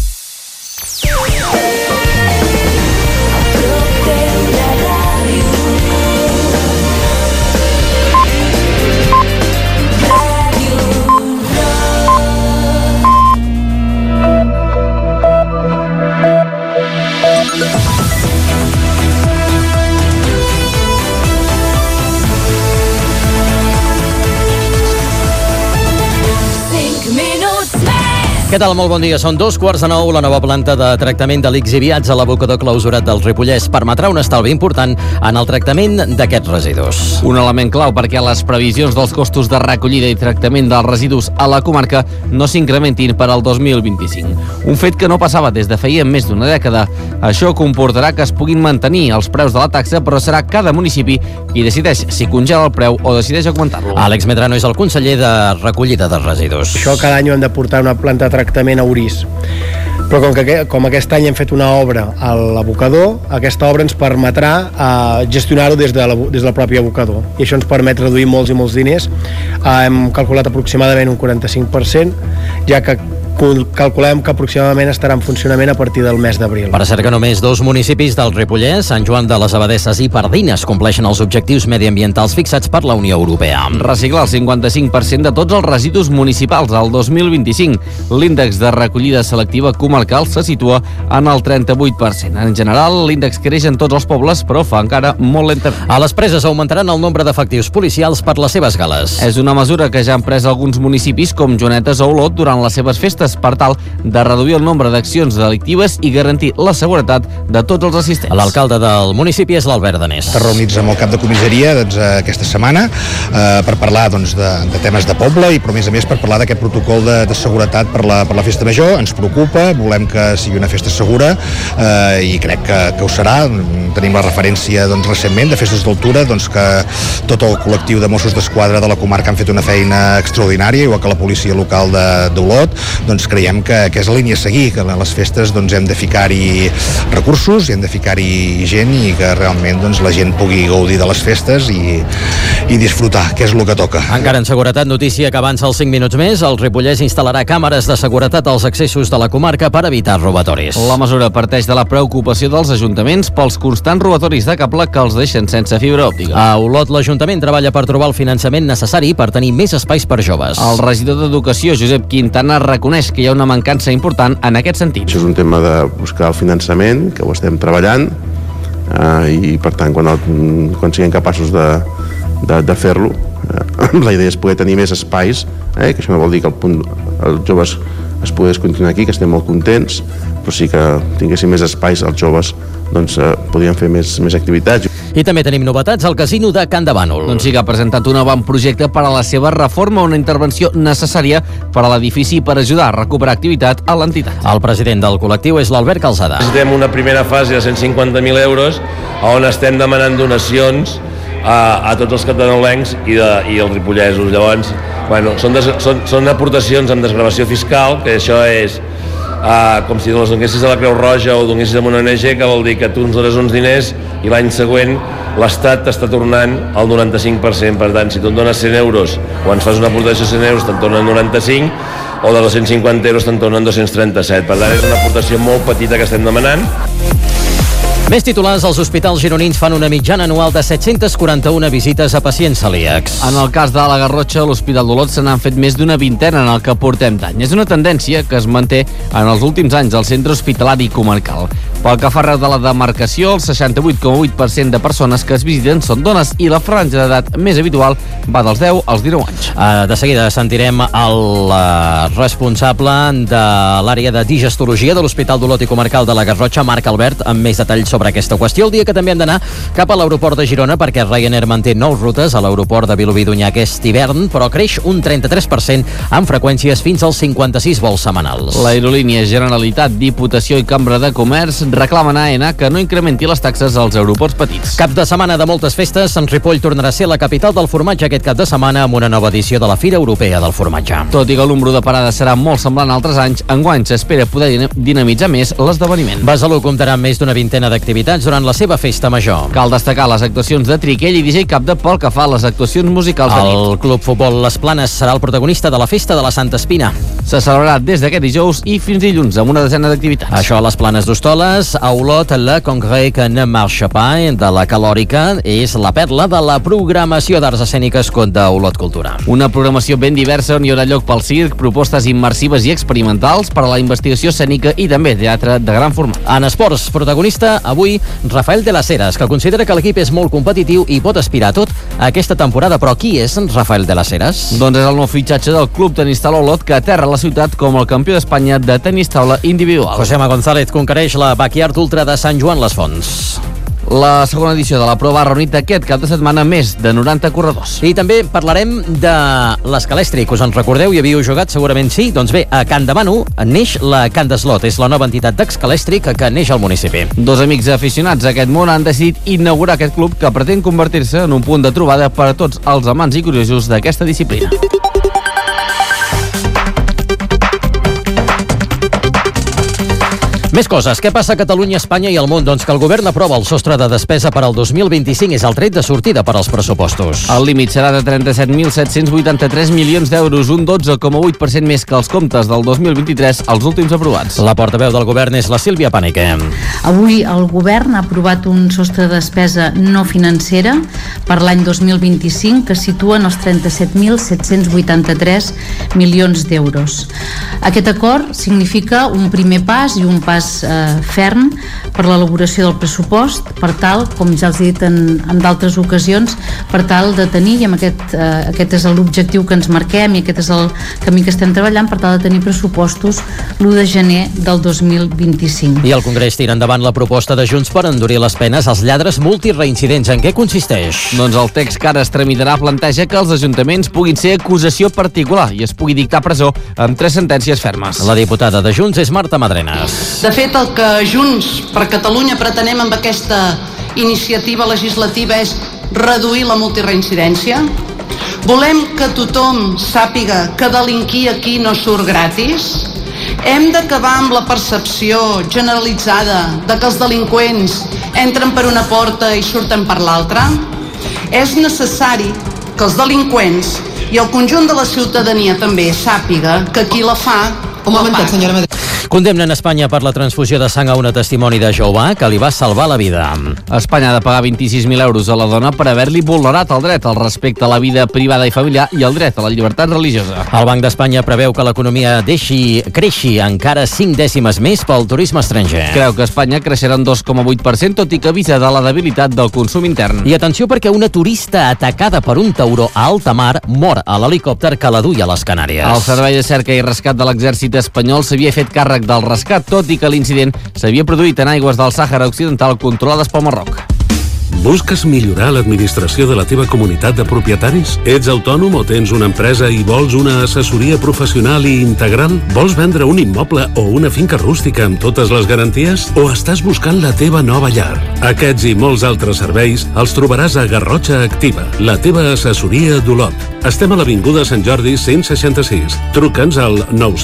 Què tal? Molt bon dia. Són 8:45. La nova planta de tractament de lixiviats a l'abocador clausurat del Ripollès permetrà un estalvi important en el tractament d'aquests residus. Un element clau perquè les previsions dels costos de recollida i tractament dels residus a la comarca no s'incrementin per al 2025. Un fet que no passava des de feia més d'una dècada. Això comportarà que es puguin mantenir els preus de la taxa, però serà cada municipi qui decideix si congela el preu o decideix augmentar-lo. Àlex Medrano és el conseller de recollida de residus. Això cada any hem de portar una planta de tractament a Orís. Però com aquest any hem fet una obra a l'abocador, aquesta obra ens permetrà gestionar-ho des del propi abocador. I això ens permet reduir molts i molts diners. Hem calculat aproximadament un 45%, ja que calculem que aproximadament estarà en funcionament a partir del mes d'abril. Per cert que només 2 municipis del Ripollès, Sant Joan de les Abadesses i Pardines, compleixen els objectius mediambientals fixats per la Unió Europea. Reciclar el 55% de tots els residus municipals al 2025. L'índex de recollida selectiva comarcal se situa en el 38%. En general, l'índex creix en tots els pobles, però fa encara molt lentament. A les preses augmentaran el nombre d'efectius policials per les seves gales. És una mesura que ja han pres alguns municipis com Jonetes o Olot durant les seves festes per tal de reduir el nombre d'accions delictives i garantir la seguretat de tots els assistents. L'alcalde del municipi és l'Albert Danés. Estem reunits amb el cap de comissaria aquesta setmana per parlar de temes de poble i, però a més per parlar d'aquest protocol de seguretat per la festa major. Ens preocupa, volem que sigui una festa segura i crec que ho serà. Tenim la referència recentment de festes d'altura, que tot el col·lectiu de Mossos d'Esquadra de la comarca han fet una feina extraordinària, igual que la policia local d'Olot. Creiem que és la línia a seguir, que a les festes hem de ficar-hi recursos i hem de ficar-hi gent i que realment la gent pugui gaudir de les festes i disfrutar, que és el que toca. Encara en seguretat, notícia que avança els 5 minuts més, el Ripollès instal·larà càmeres de seguretat als accessos de la comarca per evitar robatoris. La mesura parteix de la preocupació dels ajuntaments pels constants robatoris de cable que els deixen sense fibra òptica. A Olot, l'Ajuntament treballa per trobar el finançament necessari per tenir més espais per joves. El regidor d'Educació, Josep Quintana, reconeix que hi ha una mancança important en aquest sentit. Això és un tema de buscar el finançament, que ho estem treballant, i per tant quan siguem capaços de fer-lo, la idea és poder tenir més espais, que això no vol dir que els joves es pogués continuar aquí, que estem molt contents, però sí que tinguéssim més espais, els joves podrien fer més activitats. I també tenim novetats al casino de Can de Bànol. Doncs sí que ha presentat un avantprojecte per a la seva reforma, una intervenció necessària per a l'edifici i per ajudar a recuperar activitat a l'entitat. El president del col·lectiu és l'Albert Calzada. Necessitem una primera fase de 150.000 euros on estem demanant donacions a tots els catalolencs i els ripollesos. Llavors, són aportacions amb desgravació fiscal, que això és com si les donessis a la Creu Roja o donessis a una ONG, que vol dir que tu ens dones uns diners i l'any següent l'Estat t'està tornant el 95%. Per tant, si tu et dones 100 euros o ens fas una aportació de 100 euros te'n tornen 95, o de 250 euros te'n tornen 237. Per tant, és una aportació molt petita que estem demanant. Més titulars, els hospitals gironins fan una mitjana anual de 741 visites a pacients celíacs. En el cas de la Garrotxa, a l'Hospital d'Olot se n'han fet més d'una vintena en el que portem d'any. És una tendència que es manté en els últims anys al centre hospitalari comarcal. Pel que fa arreu de la demarcació, el 68,8% de persones que es visiten són dones i la franja d'edat més habitual va dels 10 als 19 anys. De seguida sentirem el responsable de l'àrea de digestologia de l'Hospital d'Olot i Comarcal de la Garrotxa, Marc Albert, amb més detalls sobre aquesta qüestió. El dia que també hem d'anar cap a l'aeroport de Girona, perquè Ryanair manté 9 rutes a l'aeroport de Vilobí d'Onyar aquest hivern, però creix un 33% amb freqüències fins als 56 vols setmanals. L'aerolínia Generalitat, Diputació i Cambra de Comerç reclamen a AENA que no incrementi les taxes als aeroports petits. Cap de setmana de moltes festes, en Ripoll tornarà a ser la capital del formatge aquest cap de setmana amb una nova edició de la Fira Europea del Formatge. Tot i que el número de parades serà molt semblant a altres anys, enguany s'espera poder dinamitzar més l'esdeveniment. Besalú comptarà amb més d'una vintena d'activitats durant la seva festa major. Cal destacar les actuacions de Triquell i DJ Capde pel que fa a les actuacions musicals de nit. El Club Futbol Les Planes serà el protagonista de la festa de la Santa Espina. Se celebrarà des d'aquest dijous i fins dilluns amb una desena d'activitats. Això a les Planes d'Hostoles, a Olot, la Congrès que ne marche pas de la Calòrica és la perla de la programació d'arts escèniques d'Olot Cultura. Una programació ben diversa on hi haurà lloc pel circ, propostes immersives i experimentals per a la investigació escènica i també teatre de gran format. En esports, protagonista avui Rafael de las Heras, que considera que l'equip és molt competitiu i pot aspirar a tot aquesta temporada. Però qui és Rafael de las Heras? Doncs és el nou fitxatge del Club Tenis Taula Olot, que aterra a la ciutat com el campió d'Espanya de tenis taula individual. Josema González conquereix la Backyard Ultra de Sant Joan les Fonts. La segona edició de la prova ha reunit aquest cap de setmana més de 90 corredors. I també parlarem de l'Escalèstric. Us en recordeu? Hi havíeu jugat? Segurament sí. Doncs bé, a Can Demano neix la Can d'Eslot. És la nova entitat d'Escalèstric que neix al municipi. Dos amics aficionats a aquest món han decidit inaugurar aquest club que pretén convertir-se en un punt de trobada per a tots els amants i curiosos d'aquesta disciplina. Més coses. Què passa a Catalunya, Espanya i el món? Doncs que el govern aprova el sostre de despesa per al 2025. És el tret de sortida per als pressupostos. El límit serà de 37.783 milions d'euros, un 12,8% més que els comptes del 2023, els últims aprovats. La portaveu del govern és la Sílvia Pànique. Avui el govern ha aprovat un sostre de despesa no financera per l'any 2025 que situa en els 37.783 milions d'euros. Aquest acord significa un primer pas i un pas ferm per l'elaboració del pressupost, per tal, com ja els he dit en d'altres ocasions, per tal de tenir, i amb aquest és l'objectiu que ens marquem i aquest és el camí que estem treballant, per tal de tenir pressupostos l'1 de gener del 2025. I el Congrés tira endavant la proposta de Junts per endurir les penes als lladres multireincidents. En què consisteix? Doncs el text que ara es tramitarà planteja que els ajuntaments puguin ser acusació particular i es pugui dictar presó amb 3 sentències fermes. La diputada de Junts és Marta Madrenas. De fet, el que Junts per Catalunya pretenem amb aquesta iniciativa legislativa és reduir la multireincidència. Volem que tothom sàpiga que delinquir aquí no surt gratis. Hem d'acabar amb la percepció generalitzada de que els delinqüents entren per una porta i surten per l'altra. És necessari que els delinqüents i el conjunt de la ciutadania també sàpiga que qui la fa, la paga. Condemnen Espanya per la transfusió de sang a una testimoni de Jehovà que li va salvar la vida. Espanya ha de pagar 26.000 euros a la dona per haver-li vulnerat el dret al respecte a la vida privada i familiar i el dret a la llibertat religiosa. El Banc d'Espanya preveu que l'economia creixi encara 5 dècimes més pel turisme estranger. Creu que Espanya creixerà un 2,8%, tot i que avisa de la debilitat del consum intern. I atenció, perquè una turista atacada per un tauró a alta mar mor a l'helicòpter que la duia a les Canàries. El Servei de Cerca i Rescat de l'Exèrcit espanyol s'havia fet càrrec del rescat, tot i que l'incident s'havia produït en aigües del Sàhara Occidental controlades pel Marroc. Busques millorar l'administració de la teva comunitat de propietaris? Ets autònom o tens una empresa i vols una assessoria professional i integral? Vols vendre un immoble o una finca rústica amb totes les garanties? O estàs buscant la teva nova llar? Aquests i molts altres serveis els trobaràs a Garrotxa Activa, la teva assessoria d'Olot. Estem a l'Avinguda Sant Jordi 166. Truca'ns al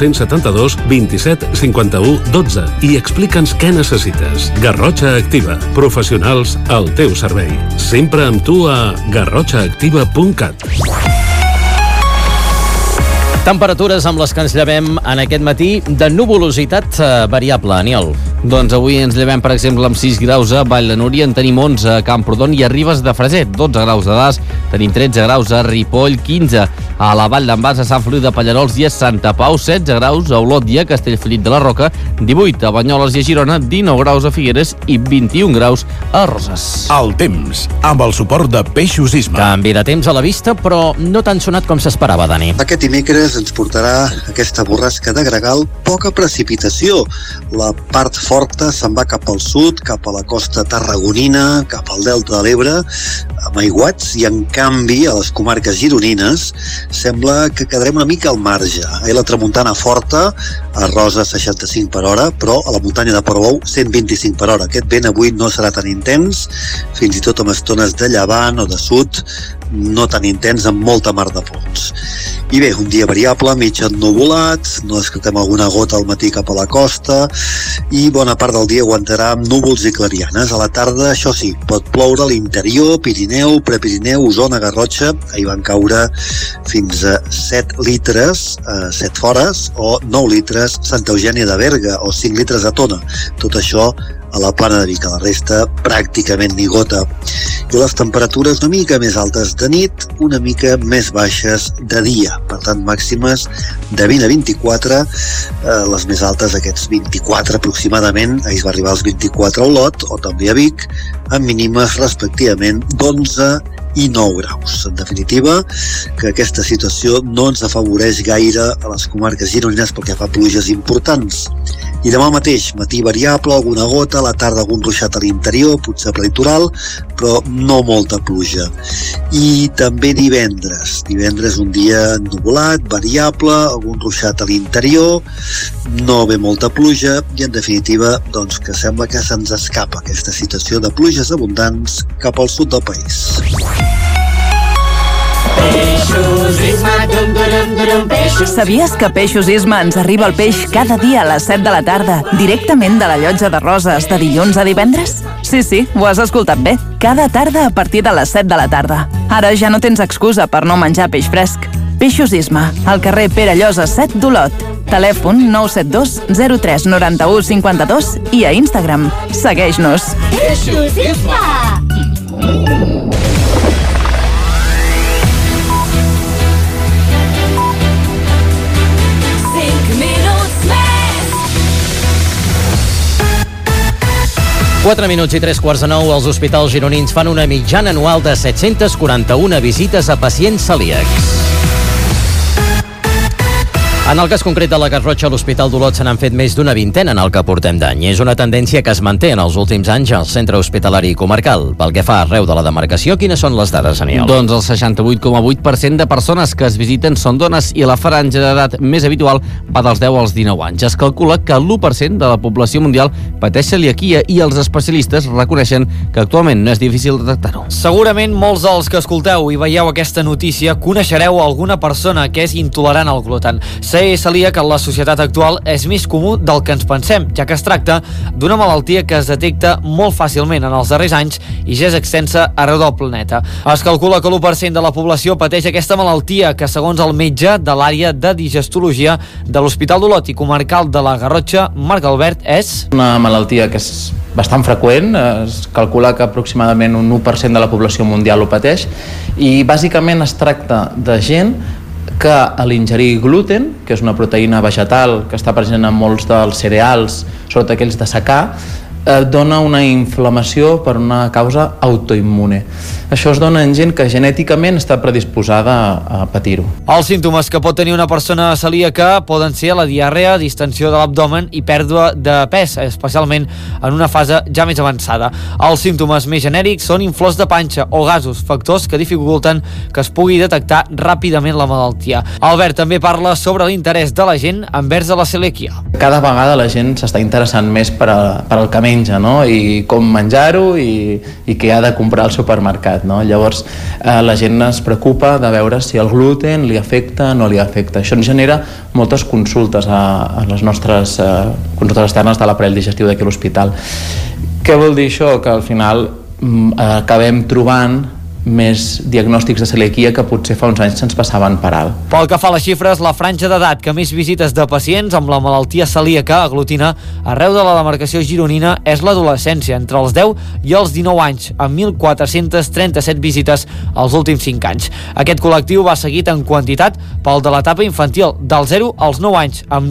972 27 51 12 i explica'ns què necessites. Garrotxa Activa, professionals al teu servei. Sempre amb tu a garrotxaactiva.cat. Temperatures amb les que ens llevem en aquest matí de nuvolositat variable, Aniol. Doncs avui ens llevem, per exemple, amb 6 graus a Vall de Núria, en tenim 11 a Camprodon i a Ribes de Freser, 12 graus a Das, tenim 13 graus a Ripoll, 15 a la Vall d'en Bas, a Sant Feliu de Pallerols i a Santa Pau, 16 graus a Olot i a Castellfollit de la Roca, 18 a Banyoles i a Girona, 19 graus a Figueres i 21 graus a Roses. El temps, amb el suport de Peixos Isma. Canvi de temps a la vista, però no tan sonat com s'esperava, Dani. Aquest dimecres ens portarà aquesta borrasca de gregal poca precipitació. La part forta forta se'n va cap al sud, cap a la costa tarragonina, cap al Delta de l'Ebre, amb aiguats, i en canvi a les comarques gironines sembla que quedarem una mica al marge. La tramuntana forta, a Rosa 65 per hora, però a la muntanya de Portbou 125 per hora. Aquest vent avui no serà tan intens, fins i tot amb estones de llevant o de sud, no tan intens, amb molta mar de fons. I bé, un dia variable, mig ennuvolat, no descartem alguna gota al matí cap a la costa, i bona part del dia aguantarà amb núvols i clarianes. A la tarda, això sí, pot ploure a l'interior, Pirineu, Prepirineu, Osona, Garrotxa. Ahir van caure fins a 7 litres, 7 Fores, o 9 litres Santa Eugènia de Berga, o 5 litres a Tona. Tot això a la plana de Vic. A la resta pràcticament ni gota. I les temperatures una mica més altes de nit, una mica més baixes de dia. Per tant, màximes de 20 a 24, les més altes aquests 24 aproximadament. Ahir es va arribar als 24 a Olot, o també a Vic, amb mínimes respectivament d'11 i 9 graus. En definitiva, que aquesta situació no ens afavoreix gaire a les comarques gironines perquè fa pluges importants. I demà mateix, matí variable, alguna gota, a la tarda algun ruixat a l'interior, potser per litoral, però no molta pluja. I també divendres un dia ennuvolat, variable, algun ruixat a l'interior, no ve molta pluja i en definitiva doncs que sembla que se'ns escapa aquesta situació de pluges abundants cap al sud del país. Peixos Isma, dum, durum, durum, peixos. Sabies que Peixos Isma ens arriba el peix cada dia a les 7 de la tarda, directament de la Llotja de Roses, de dilluns a divendres? Sí, ho has escoltat bé. Cada tarda a partir de les 7 de la tarda. Ara ja no tens excusa per no menjar peix fresc. Peixos Isma, al carrer Pere Llosa 7 d'Olot. Telèfon 972 03 91 52 i a Instagram. Segueix-nos. Peixos Isma! Quatre minuts i 3:15, els hospitals gironins fan una mitjana anual de 741 visites a pacients celíacs. En el cas concret de la Garrotxa, a l'Hospital d'Olot se n'han fet més d'una vintena en el que portem d'any. És una tendència que es manté en els últims anys al centre hospitalari comarcal. Pel que fa arreu de la demarcació, quines són les dades, Aniol? Doncs el 68,8% de persones que es visiten són dones i la franja d'edat més habitual va dels 10 als 19 anys. Es calcula que l'1% de la població mundial pateix celiaquia i els especialistes reconeixen que actualment no és difícil detectar-ho. Segurament molts dels que escolteu i veieu aquesta notícia coneixereu alguna persona que és intolerant al gluten. Ser celíac en la societat actual és més comú del que ens pensem, ja que es tracta d'una malaltia que es detecta molt fàcilment en els darrers anys i ja és extensa arreu del planeta. Es calcula que l'1% de la població pateix aquesta malaltia, que segons el metge de l'àrea de digestologia de l'Hospital d'Olot i comarcal de la Garrotxa, Marc Albert, és una malaltia que és bastant freqüent, es calcula que aproximadament un 1% de la població mundial ho pateix i bàsicament es tracta de gent que a l'ingerir gluten, que és una proteïna vegetal que està present en molts dels cereals, sobretot aquells de secà, dona una inflamació per una causa autoimmune. Això es dona en gent que genèticament està predisposada a patir-ho. Els símptomes que pot tenir una persona celíaca poden ser la diarrea, distensió de l'abdomen i pèrdua de pes, especialment en una fase ja més avançada. Els símptomes més genèrics són inflors de panxa o gasos, factors que dificulten que es pugui detectar ràpidament la malaltia. Albert també parla sobre l'interès de la gent envers a la celiaquia. Cada vegada la gent s'està interessant més per al que menja, no? I com menjar-ho i què ha de comprar al supermercat, no? Llavors la gent es preocupa de veure si el gluten li afecta o no li afecta. Això ens genera moltes consultes a les nostres consultes externes de l'aparell digestiu d'aquí a l'hospital. Què vol dir això? Que al final acabem trobant més diagnòstics de celiaquia que potser fa uns anys se'ns passaven per alt. Pel que fa a les xifres, la franja d'edat que més visites de pacients amb la malaltia celíaca aglutina arreu de la demarcació gironina és l'adolescència, entre els 10 i els 19 anys, amb 1.437 visites els últims 5 anys. Aquest col·lectiu va seguit en quantitat pel de l'etapa infantil, del 0 als 9 anys, amb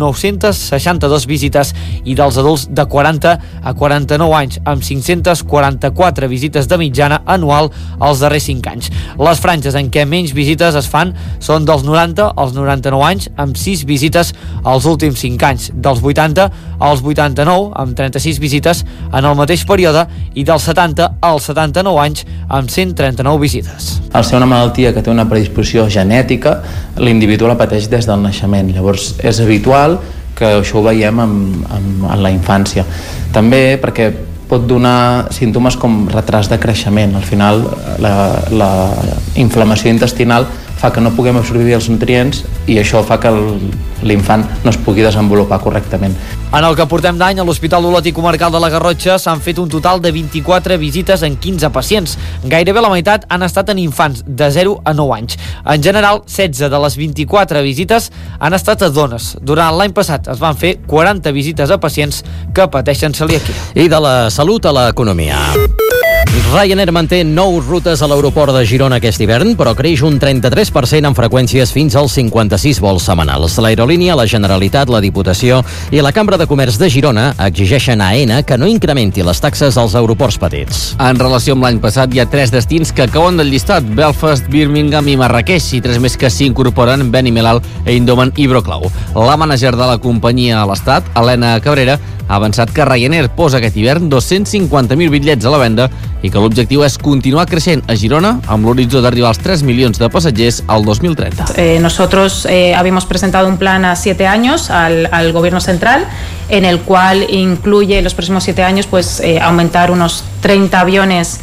962 visites, i dels adults de 40 a 49 anys, amb 544 visites de mitjana anual els darrers darrers 5 anys. Les franges en què menys visites es fan són dels 90 als 99 anys, amb 6 visites als últims 5 anys, dels 80 als 89, amb 36 visites en el mateix període, i dels 70 als 79 anys, amb 139 visites. Al ser una malaltia que té una predisposició genètica, l'individu la pateix des del naixement. Llavors, és habitual que això ho veiem en la infància. També perquè pot donar símptomes com retras de creixement. Al final, la inflamació intestinal fa que no puguem absorbir els nutrients i això fa que l'infant no es pugui desenvolupar correctament. En el que portem d'any, a l'Hospital Olot i Comarcal de la Garrotxa s'han fet un total de 24 visites en 15 pacients. Gairebé la meitat han estat en infants de 0 a 9 anys. En general, 16 de les 24 visites han estat a dones. Durant l'any passat es van fer 40 visites a pacients que pateixen celiaquia. I de la salut a l'economia. Ryanair manté 9 rutes a l'aeroport de Girona aquest hivern, però creix un 33% en freqüències fins als 56 vols setmanals. L'aerolínia, la Generalitat, la Diputació i la Cambra de Comerç de Girona exigeixen a AENA que no incrementi les taxes als aeroports petits. En relació amb l'any passat, hi ha 3 destins que cauen del llistat: Belfast, Birmingham i Marrakeix, i 3 més que s'incorporen: Benimelal, Eindhoven i Broclau. La mànager de la companyia a l'Estat, Helena Cabrera, ha avançat que Ryanair posa aquest hivern 250.000 bitllets a la venda i que l'objectiu és continuar creixent a Girona amb l'horitzó d'arribar als 3 milions de passatgers al 2030. Nosotros habíamos presentado un plan a 7 años al Gobierno Central, en el cual incluye los próximos 7 años pues aumentar unos 30 aviones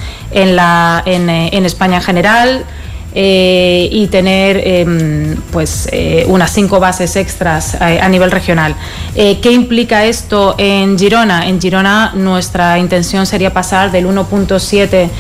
en España en general, y tener unas 5 bases extras a nivel regional. ¿Qué implica esto en Girona? En Girona nuestra intención sería pasar del 1.7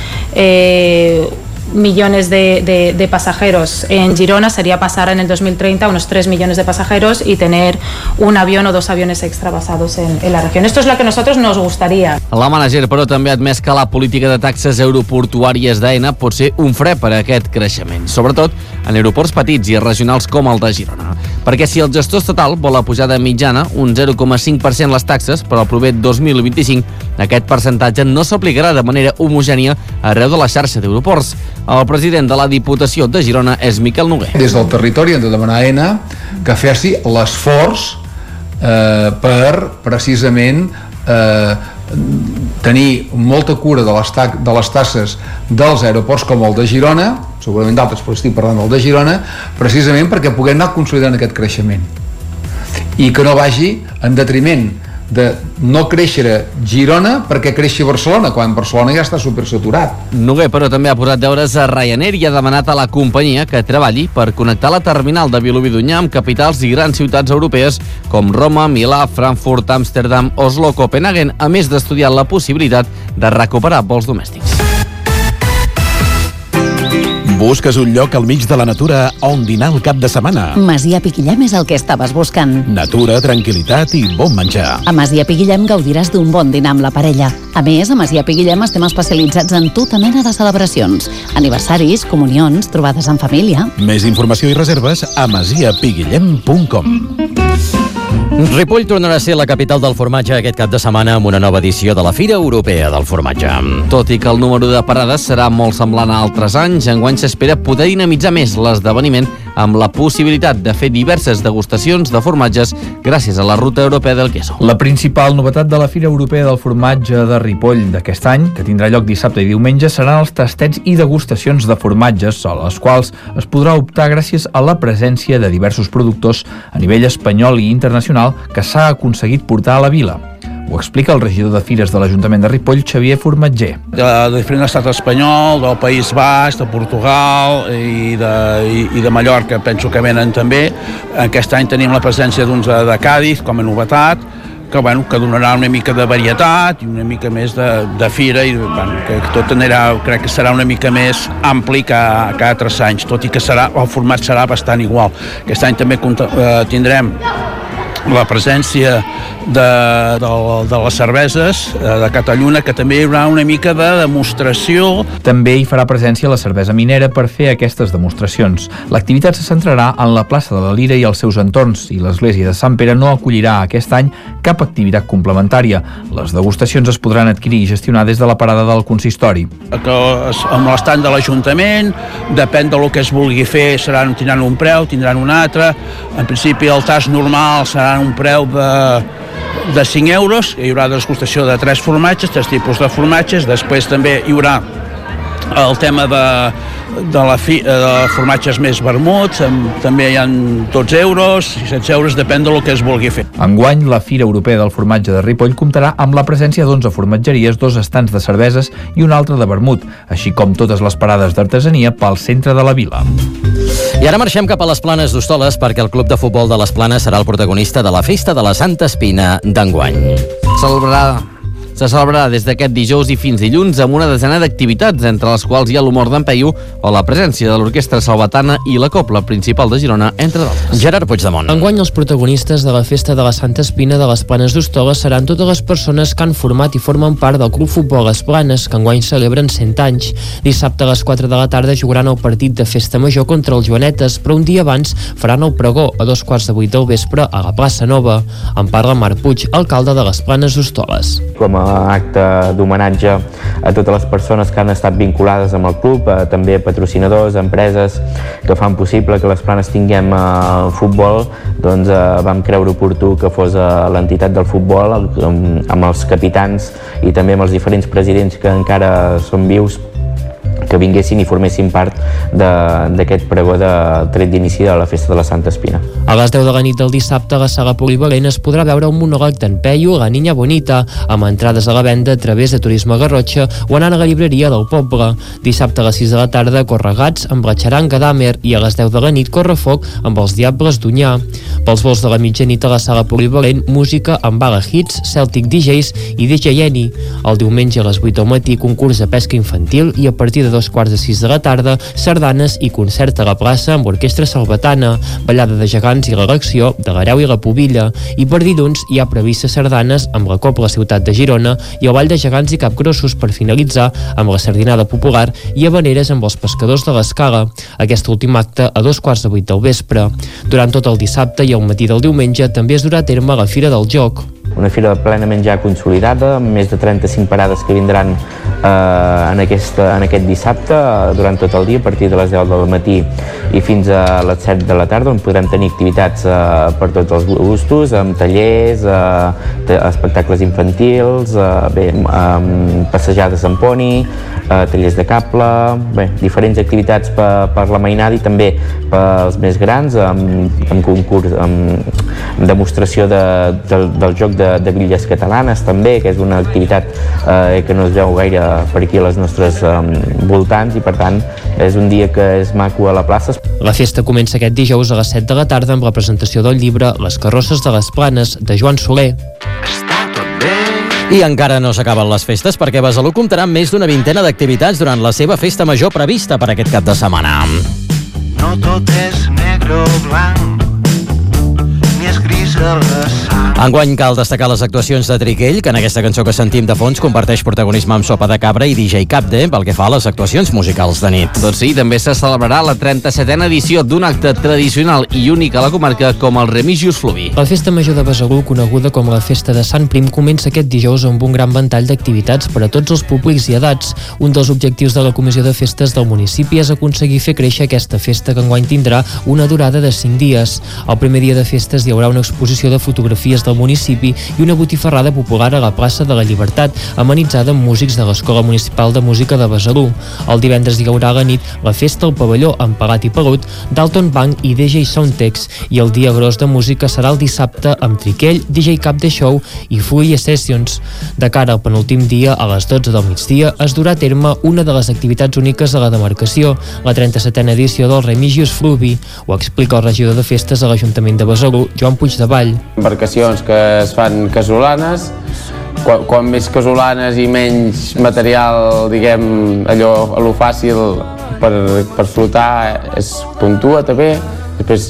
millones de pasajeros en Girona, sería pasar en el 2030 a unos 3 millones de pasajeros y tener un avión o 2 aviones extra basados en la región. Esto es lo que a nosotros nos gustaría. La mànager, però, també ha admès que la política de taxes aeroportuàries d'AENA pot ser un fre per a aquest creixement, sobretot en aeroports petits i regionals com el de Girona. Perquè si el gestor estatal vol la pujada mitjana, un 0,5% les taxes, per al proper 2025, aquest percentatge no s'aplicarà de manera homogènia arreu de la xarxa d'aeroports. El president de la Diputació de Girona és Miquel Noguer. Des del territori hem de demanar a AENA que faci l'esforç per precisament tenir molta cura de les taxes dels aeroports com el de Girona, segurament d'altres, però estic parlant del de Girona, precisament perquè puguem anar consolidant aquest creixement i que no vagi en detriment de no créixer a Girona perquè creixi Barcelona, quan Barcelona ja està supersaturat. Noguer, però, també ha posat deures a Ryanair i ha demanat a la companyia que treballi per connectar la terminal de Vilobí d'Onyar amb capitals i grans ciutats europees com Roma, Milà, Frankfurt, Amsterdam, Oslo, Copenhagen, a més d'estudiar la possibilitat de recuperar vols domèstics. Busques un lloc al mig de la natura on dinar el cap de setmana. Masia Piquillem és el que estaves buscant. Natura, tranquil·litat i bon menjar. A Masia Piquillem gaudiràs d'un bon dinar amb la parella. A més, a Masia Piquillem estem especialitzats en tota mena de celebracions. Aniversaris, comunions, trobades en família. Més informació i reserves a masiapiguillem.com. Ripoll tornarà a ser la capital del formatge aquest cap de setmana amb una nova edició de la Fira Europea del Formatge. Tot i que el número de parades serà molt semblant a altres anys, enguany s'espera poder dinamitzar més l'esdeveniment amb la possibilitat de fer diverses degustacions de formatges gràcies a la Ruta Europea del Queso. La principal novetat de la Fira Europea del Formatge de Ripoll d'aquest any, que tindrà lloc dissabte i diumenge, seran els tastets i degustacions de formatges, a les quals es podrà optar gràcies a la presència de diversos productors a nivell espanyol i internacional que s'ha aconseguit portar a la vila. Ho explica el regidor de Fires de l'Ajuntament de Ripoll, Xavier Formatger. De diferent estat espanyol, del País Basc, de Portugal i de Mallorca, penso que venen també. Aquest any tenim la presència d'uns de Càdiz com a novetat, que donarà una mica de varietat i una mica més de fira i que tot anirà, crec que serà una mica més ampli que altres anys, tot i que el format serà bastant igual. Aquest any també tindrem la presència de les cerveses de Catalunya, que també hi haurà una mica de demostració. També hi farà presència la cervesa minera per fer aquestes demostracions. L'activitat se centrarà en la plaça de la Lira i els seus entorns, i l'església de Sant Pere no acollirà aquest any cap activitat complementària. Les degustacions es podran adquirir i gestionar des de la parada del consistori. Amb l'estand de l'Ajuntament, depèn del que es vulgui fer, tindran un preu, tindran un altre. En principi el tas normal serà un preu de 5 euros, hi haurà degustació de 3 formatges, 3 tipus de formatges, després també hi haurà el tema de formatges més vermuts, també hi ha 12 euros, 16 euros, depèn del que es vulgui fer. Enguany, la Fira Europea del Formatge de Ripoll comptarà amb la presència d'11 formatgeries, 2 estands de cerveses i un altre de vermut, així com totes les parades d'artesania pel centre de la vila. I ara marxem cap a les Planes d'Hostoles perquè el Club de Futbol de les Planes serà el protagonista de la Festa de la Santa Espina d'enguany. Se celebrarà des d'aquest dijous i fins dilluns amb una desena d'activitats, entre les quals hi ha l'humor d'en Peyu o la presència de l'Orquestra Salvatana i la Cobla Principal de Girona, entre d'altres. Gerard Puigdemont. Enguany els protagonistes de la Festa de la Santa Espina de les Planes d'Hostoles seran totes les persones que han format i formen part del Club Futbol Les Planes, que enguany celebren 100 anys. Dissabte a les 4 de la tarda jugaran el partit de Festa Major contra els Joanetes, però un dia abans faran el pregó a 2:15 del vespre a la plaça Nova. En parla Marc Puig, alcalde de les Planes d'Hostoles. Com a acte d'homenatge a totes les persones que han estat vinculades amb el club, també patrocinadors, empreses que fan possible que les Planes tinguem futbol, doncs vam creure oportú que fos l'entitat del futbol amb els capitans i també amb els diferents presidents que encara són vius, que vinguessin i formessin part d'aquest pregó de tret d'inici de la Festa de la Santa Espina. A les 10 de la nit del dissabte a la sala polivalent es podrà veure un monòleg d'en Peyu, La Niña Bonita, amb entrades a la venda a través de Turisme Garrotxa o anant a la llibreria del poble. Dissabte a les 6 de la tarda corre Gats amb la xaranga d'Amer i a les 10 de la nit corre Foc amb els Diables d'Unyà. Pels vols de la mitjanit a la sala polivalent, música amb Bala Hits, Celtic DJs i DJ Eni. El diumenge a les 8 del matí concurs de pesca infantil i a partir de 2:45 de la tarda, sardanes i concert a la plaça amb Orquestra Salvatana, ballada de gegants i l'elecció de l'Hereu i la Pubilla. I per dilluns hi ha previstes sardanes amb la Cobla Ciutat de Girona i el Ball de Gegants i Capgrossos per finalitzar amb la sardinada popular i habaneres amb els pescadors de l'Escala. Aquest últim acte a 2:15 del vespre. Durant tot el dissabte i el matí del diumenge també es durà a terme la Fira del Joc. Una fira plenament ja consolidada, amb més de 35 parades que vindran en aquest dissabte durant tot el dia, a partir de les 10 del matí i fins a les 7 de la tarda, on podrem tenir activitats per tots els gustos, amb tallers, espectacles infantils, passejades amb poni, tallers de cable, diferents activitats per la mainada i també pels més grans, amb concurs, amb demostració del joc de bitlles catalanes també, que és una activitat que no es veu gaire per aquí a les nostres voltants i per tant és un dia que és maco a la plaça. La festa comença aquest dijous a les 7 de la tarda amb la presentació del llibre Les carrosses de les Planes, de Joan Soler. I encara no s'acaben les festes perquè Besalú comptarà amb més d'una vintena d'activitats durant la seva festa major prevista per aquest cap de setmana. No tot és negre o blanc, ni és gris a la sang. Enguany cal destacar les actuacions de Triquell, que en aquesta cançó que sentim de fons comparteix protagonisme amb Sopa de Cabra i DJ Capde pel que fa a les actuacions musicals de nit. Doncs sí, també se celebrarà la 37a edició d'un acte tradicional i únic a la comarca com el Remigius Fluvi. La Festa Major de Besalú, coneguda com la Festa de Sant Prim, comença aquest dijous amb un gran ventall d'activitats per a tots els públics i edats. Un dels objectius de la Comissió de Festes del municipi és aconseguir fer créixer aquesta festa, que enguany tindrà una durada de 5 dies. El primer dia de festes hi haurà una exposició de fotografies del municipi i una botifarrada popular a la plaça de la Llibertat, amenitzada amb músics de l'Escola Municipal de Música de Besalú. El divendres hi haurà a la nit la festa al pavelló amb Pelat i Pelut, Dalton Bank i DJ Soundtex, i el dia gros de música serà el dissabte amb Triquell, DJ Cap de Show i Full Sessions. De cara al penúltim dia, a les 12 del migdia, es durà a terme una de les activitats úniques de la demarcació, la 37a edició del Remigius Fluvi. Ho explica el regidor de festes a l'Ajuntament de Besalú, Joan Puigdevall. Embarcacions que es fan casolanes, quan més casolanes i menys material, diguem, allò a lo fàcil per flotar es puntua també. Després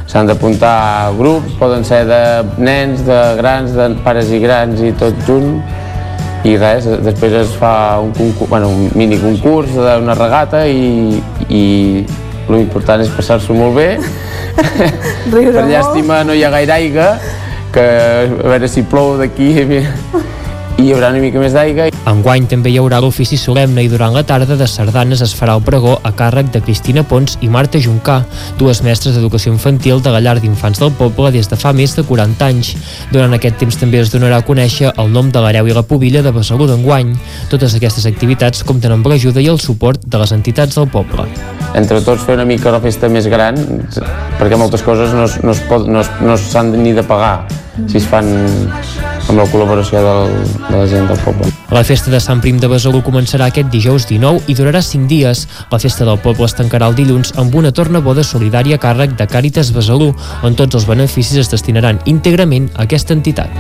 s'han d'apuntar grups, poden ser de nens, de grans, de pares i grans i tot junt, i res, després es fa un mini concurs d'una regata i l'important és passar-s'ho molt bé. Per llàstima no hi ha gaire aigua, que a veure si plou d'aquí i hi haurà una mica més d'aigua. Enguany també hi haurà l'ofici solemne i durant la tarda de sardanes es farà el pregó a càrrec de Cristina Pons i Marta Juncà, dues mestres d'educació infantil de la llar d'infants del poble des de fa més de 40 anys. Durant aquest temps també es donarà a conèixer el nom de l'hereu i la pubilla de Besalú d'enguany. Totes aquestes activitats compten amb l'ajuda i el suport de les entitats del poble. Entre tots fer una mica la festa més gran, perquè moltes coses no s'han ni de pagar si es fan amb la col·laboració de la gent del poble. La festa de Sant Prim de Besalú començarà aquest dijous 19 i durarà 5 dies. La festa del poble es tancarà el dilluns amb una tornaboda solidària a càrrec de Càritas Besalú, on tots els beneficis es destinaran íntegrament a aquesta entitat.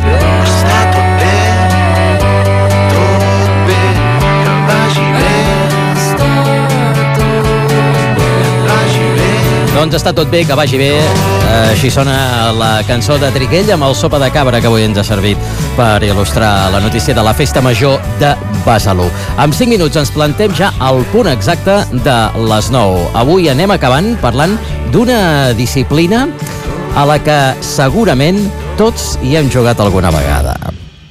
Doncs està tot bé, que vagi bé. Així sona la cançó de Triquell amb el sopa de cabra que avui ens ha servit per il·lustrar la notícia de la Festa Major de Besalú. En 5 minuts ens plantem ja al punt exacte de les 9. Avui anem acabant parlant d'una disciplina a la que segurament tots hi hem jugat alguna vegada.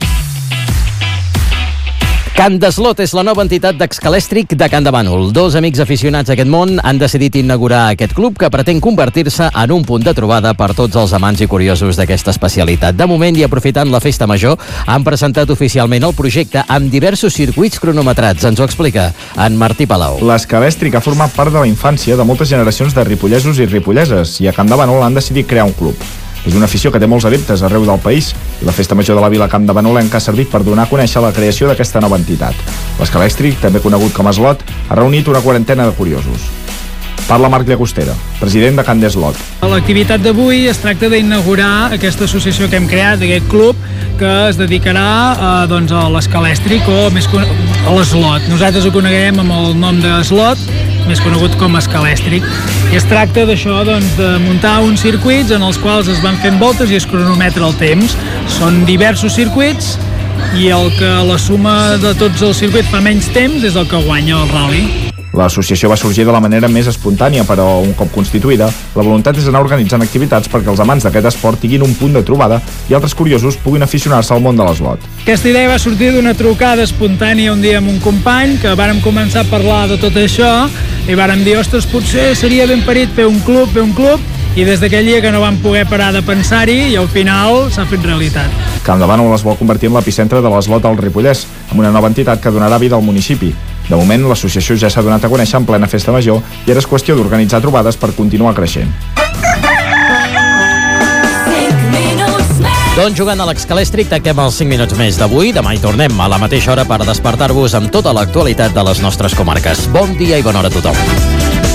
Can d'Eslot és la nova entitat d'escalèstric de Can de Bànol. Dos amics aficionats a aquest món han decidit inaugurar aquest club que pretén convertir-se en un punt de trobada per tots els amants i curiosos d'aquesta especialitat. De moment, i aprofitant la Festa Major, han presentat oficialment el projecte amb diversos circuits cronometrats. Ens ho explica en Martí Palau. L'escalèstric ha format part de la infància de moltes generacions de ripollesos i ripolleses i a Can de Bànol han decidit crear un club. És una afició que té molts adeptes arreu del país i la Festa Major de la Vila Camp de Banolenca ha servit per donar a conèixer la creació d'aquesta nova entitat. L'escalèstric, també conegut com a Eslot, ha reunit una quarantena de curiosos. Parla Marc Llagostera, president de Can d'Eslot. L'activitat d'avui es tracta d'inaugurar aquesta associació que hem creat, aquest club, que es dedicarà a l'escalèstric o més a l'Eslot. Nosaltres ho coneguem amb el nom d'Eslot, més conegut com a escalèstric. I es tracta d'això, de muntar uns circuits en els quals es van fent voltes i es cronometra el temps. Són diversos circuits i el que la suma de tots els circuits fa menys temps és el que guanya el rally. L'associació va sorgir de la manera més espontània, però un cop constituïda, la voluntat és anar organitzant activitats perquè els amants d'aquest esport tinguin un punt de trobada i altres curiosos puguin aficionar-se al món de l'Eslot. Aquesta idea va sortir d'una trucada espontània un dia amb un company, que vàrem començar a parlar de tot això i vàrem dir, ostres, potser seria ben parit fer un club, i des d'aquell dia que no vam poder parar de pensar-hi i al final s'ha fet realitat. Can de Bànol es vol convertir en l'epicentre de l'Eslot al Ripollès, amb una nova entitat que donarà vida al municipi. De moment, l'associació ja s'ha donat a conèixer en plena Festa Major i ara és qüestió d'organitzar trobades per continuar creixent. Doncs jugant a l'escalèstric tanquem els 5 minuts més d'avui. Demà hi tornem a la mateixa hora per despertar-vos amb tota l'actualitat de les nostres comarques. Bon dia i bona hora a tothom.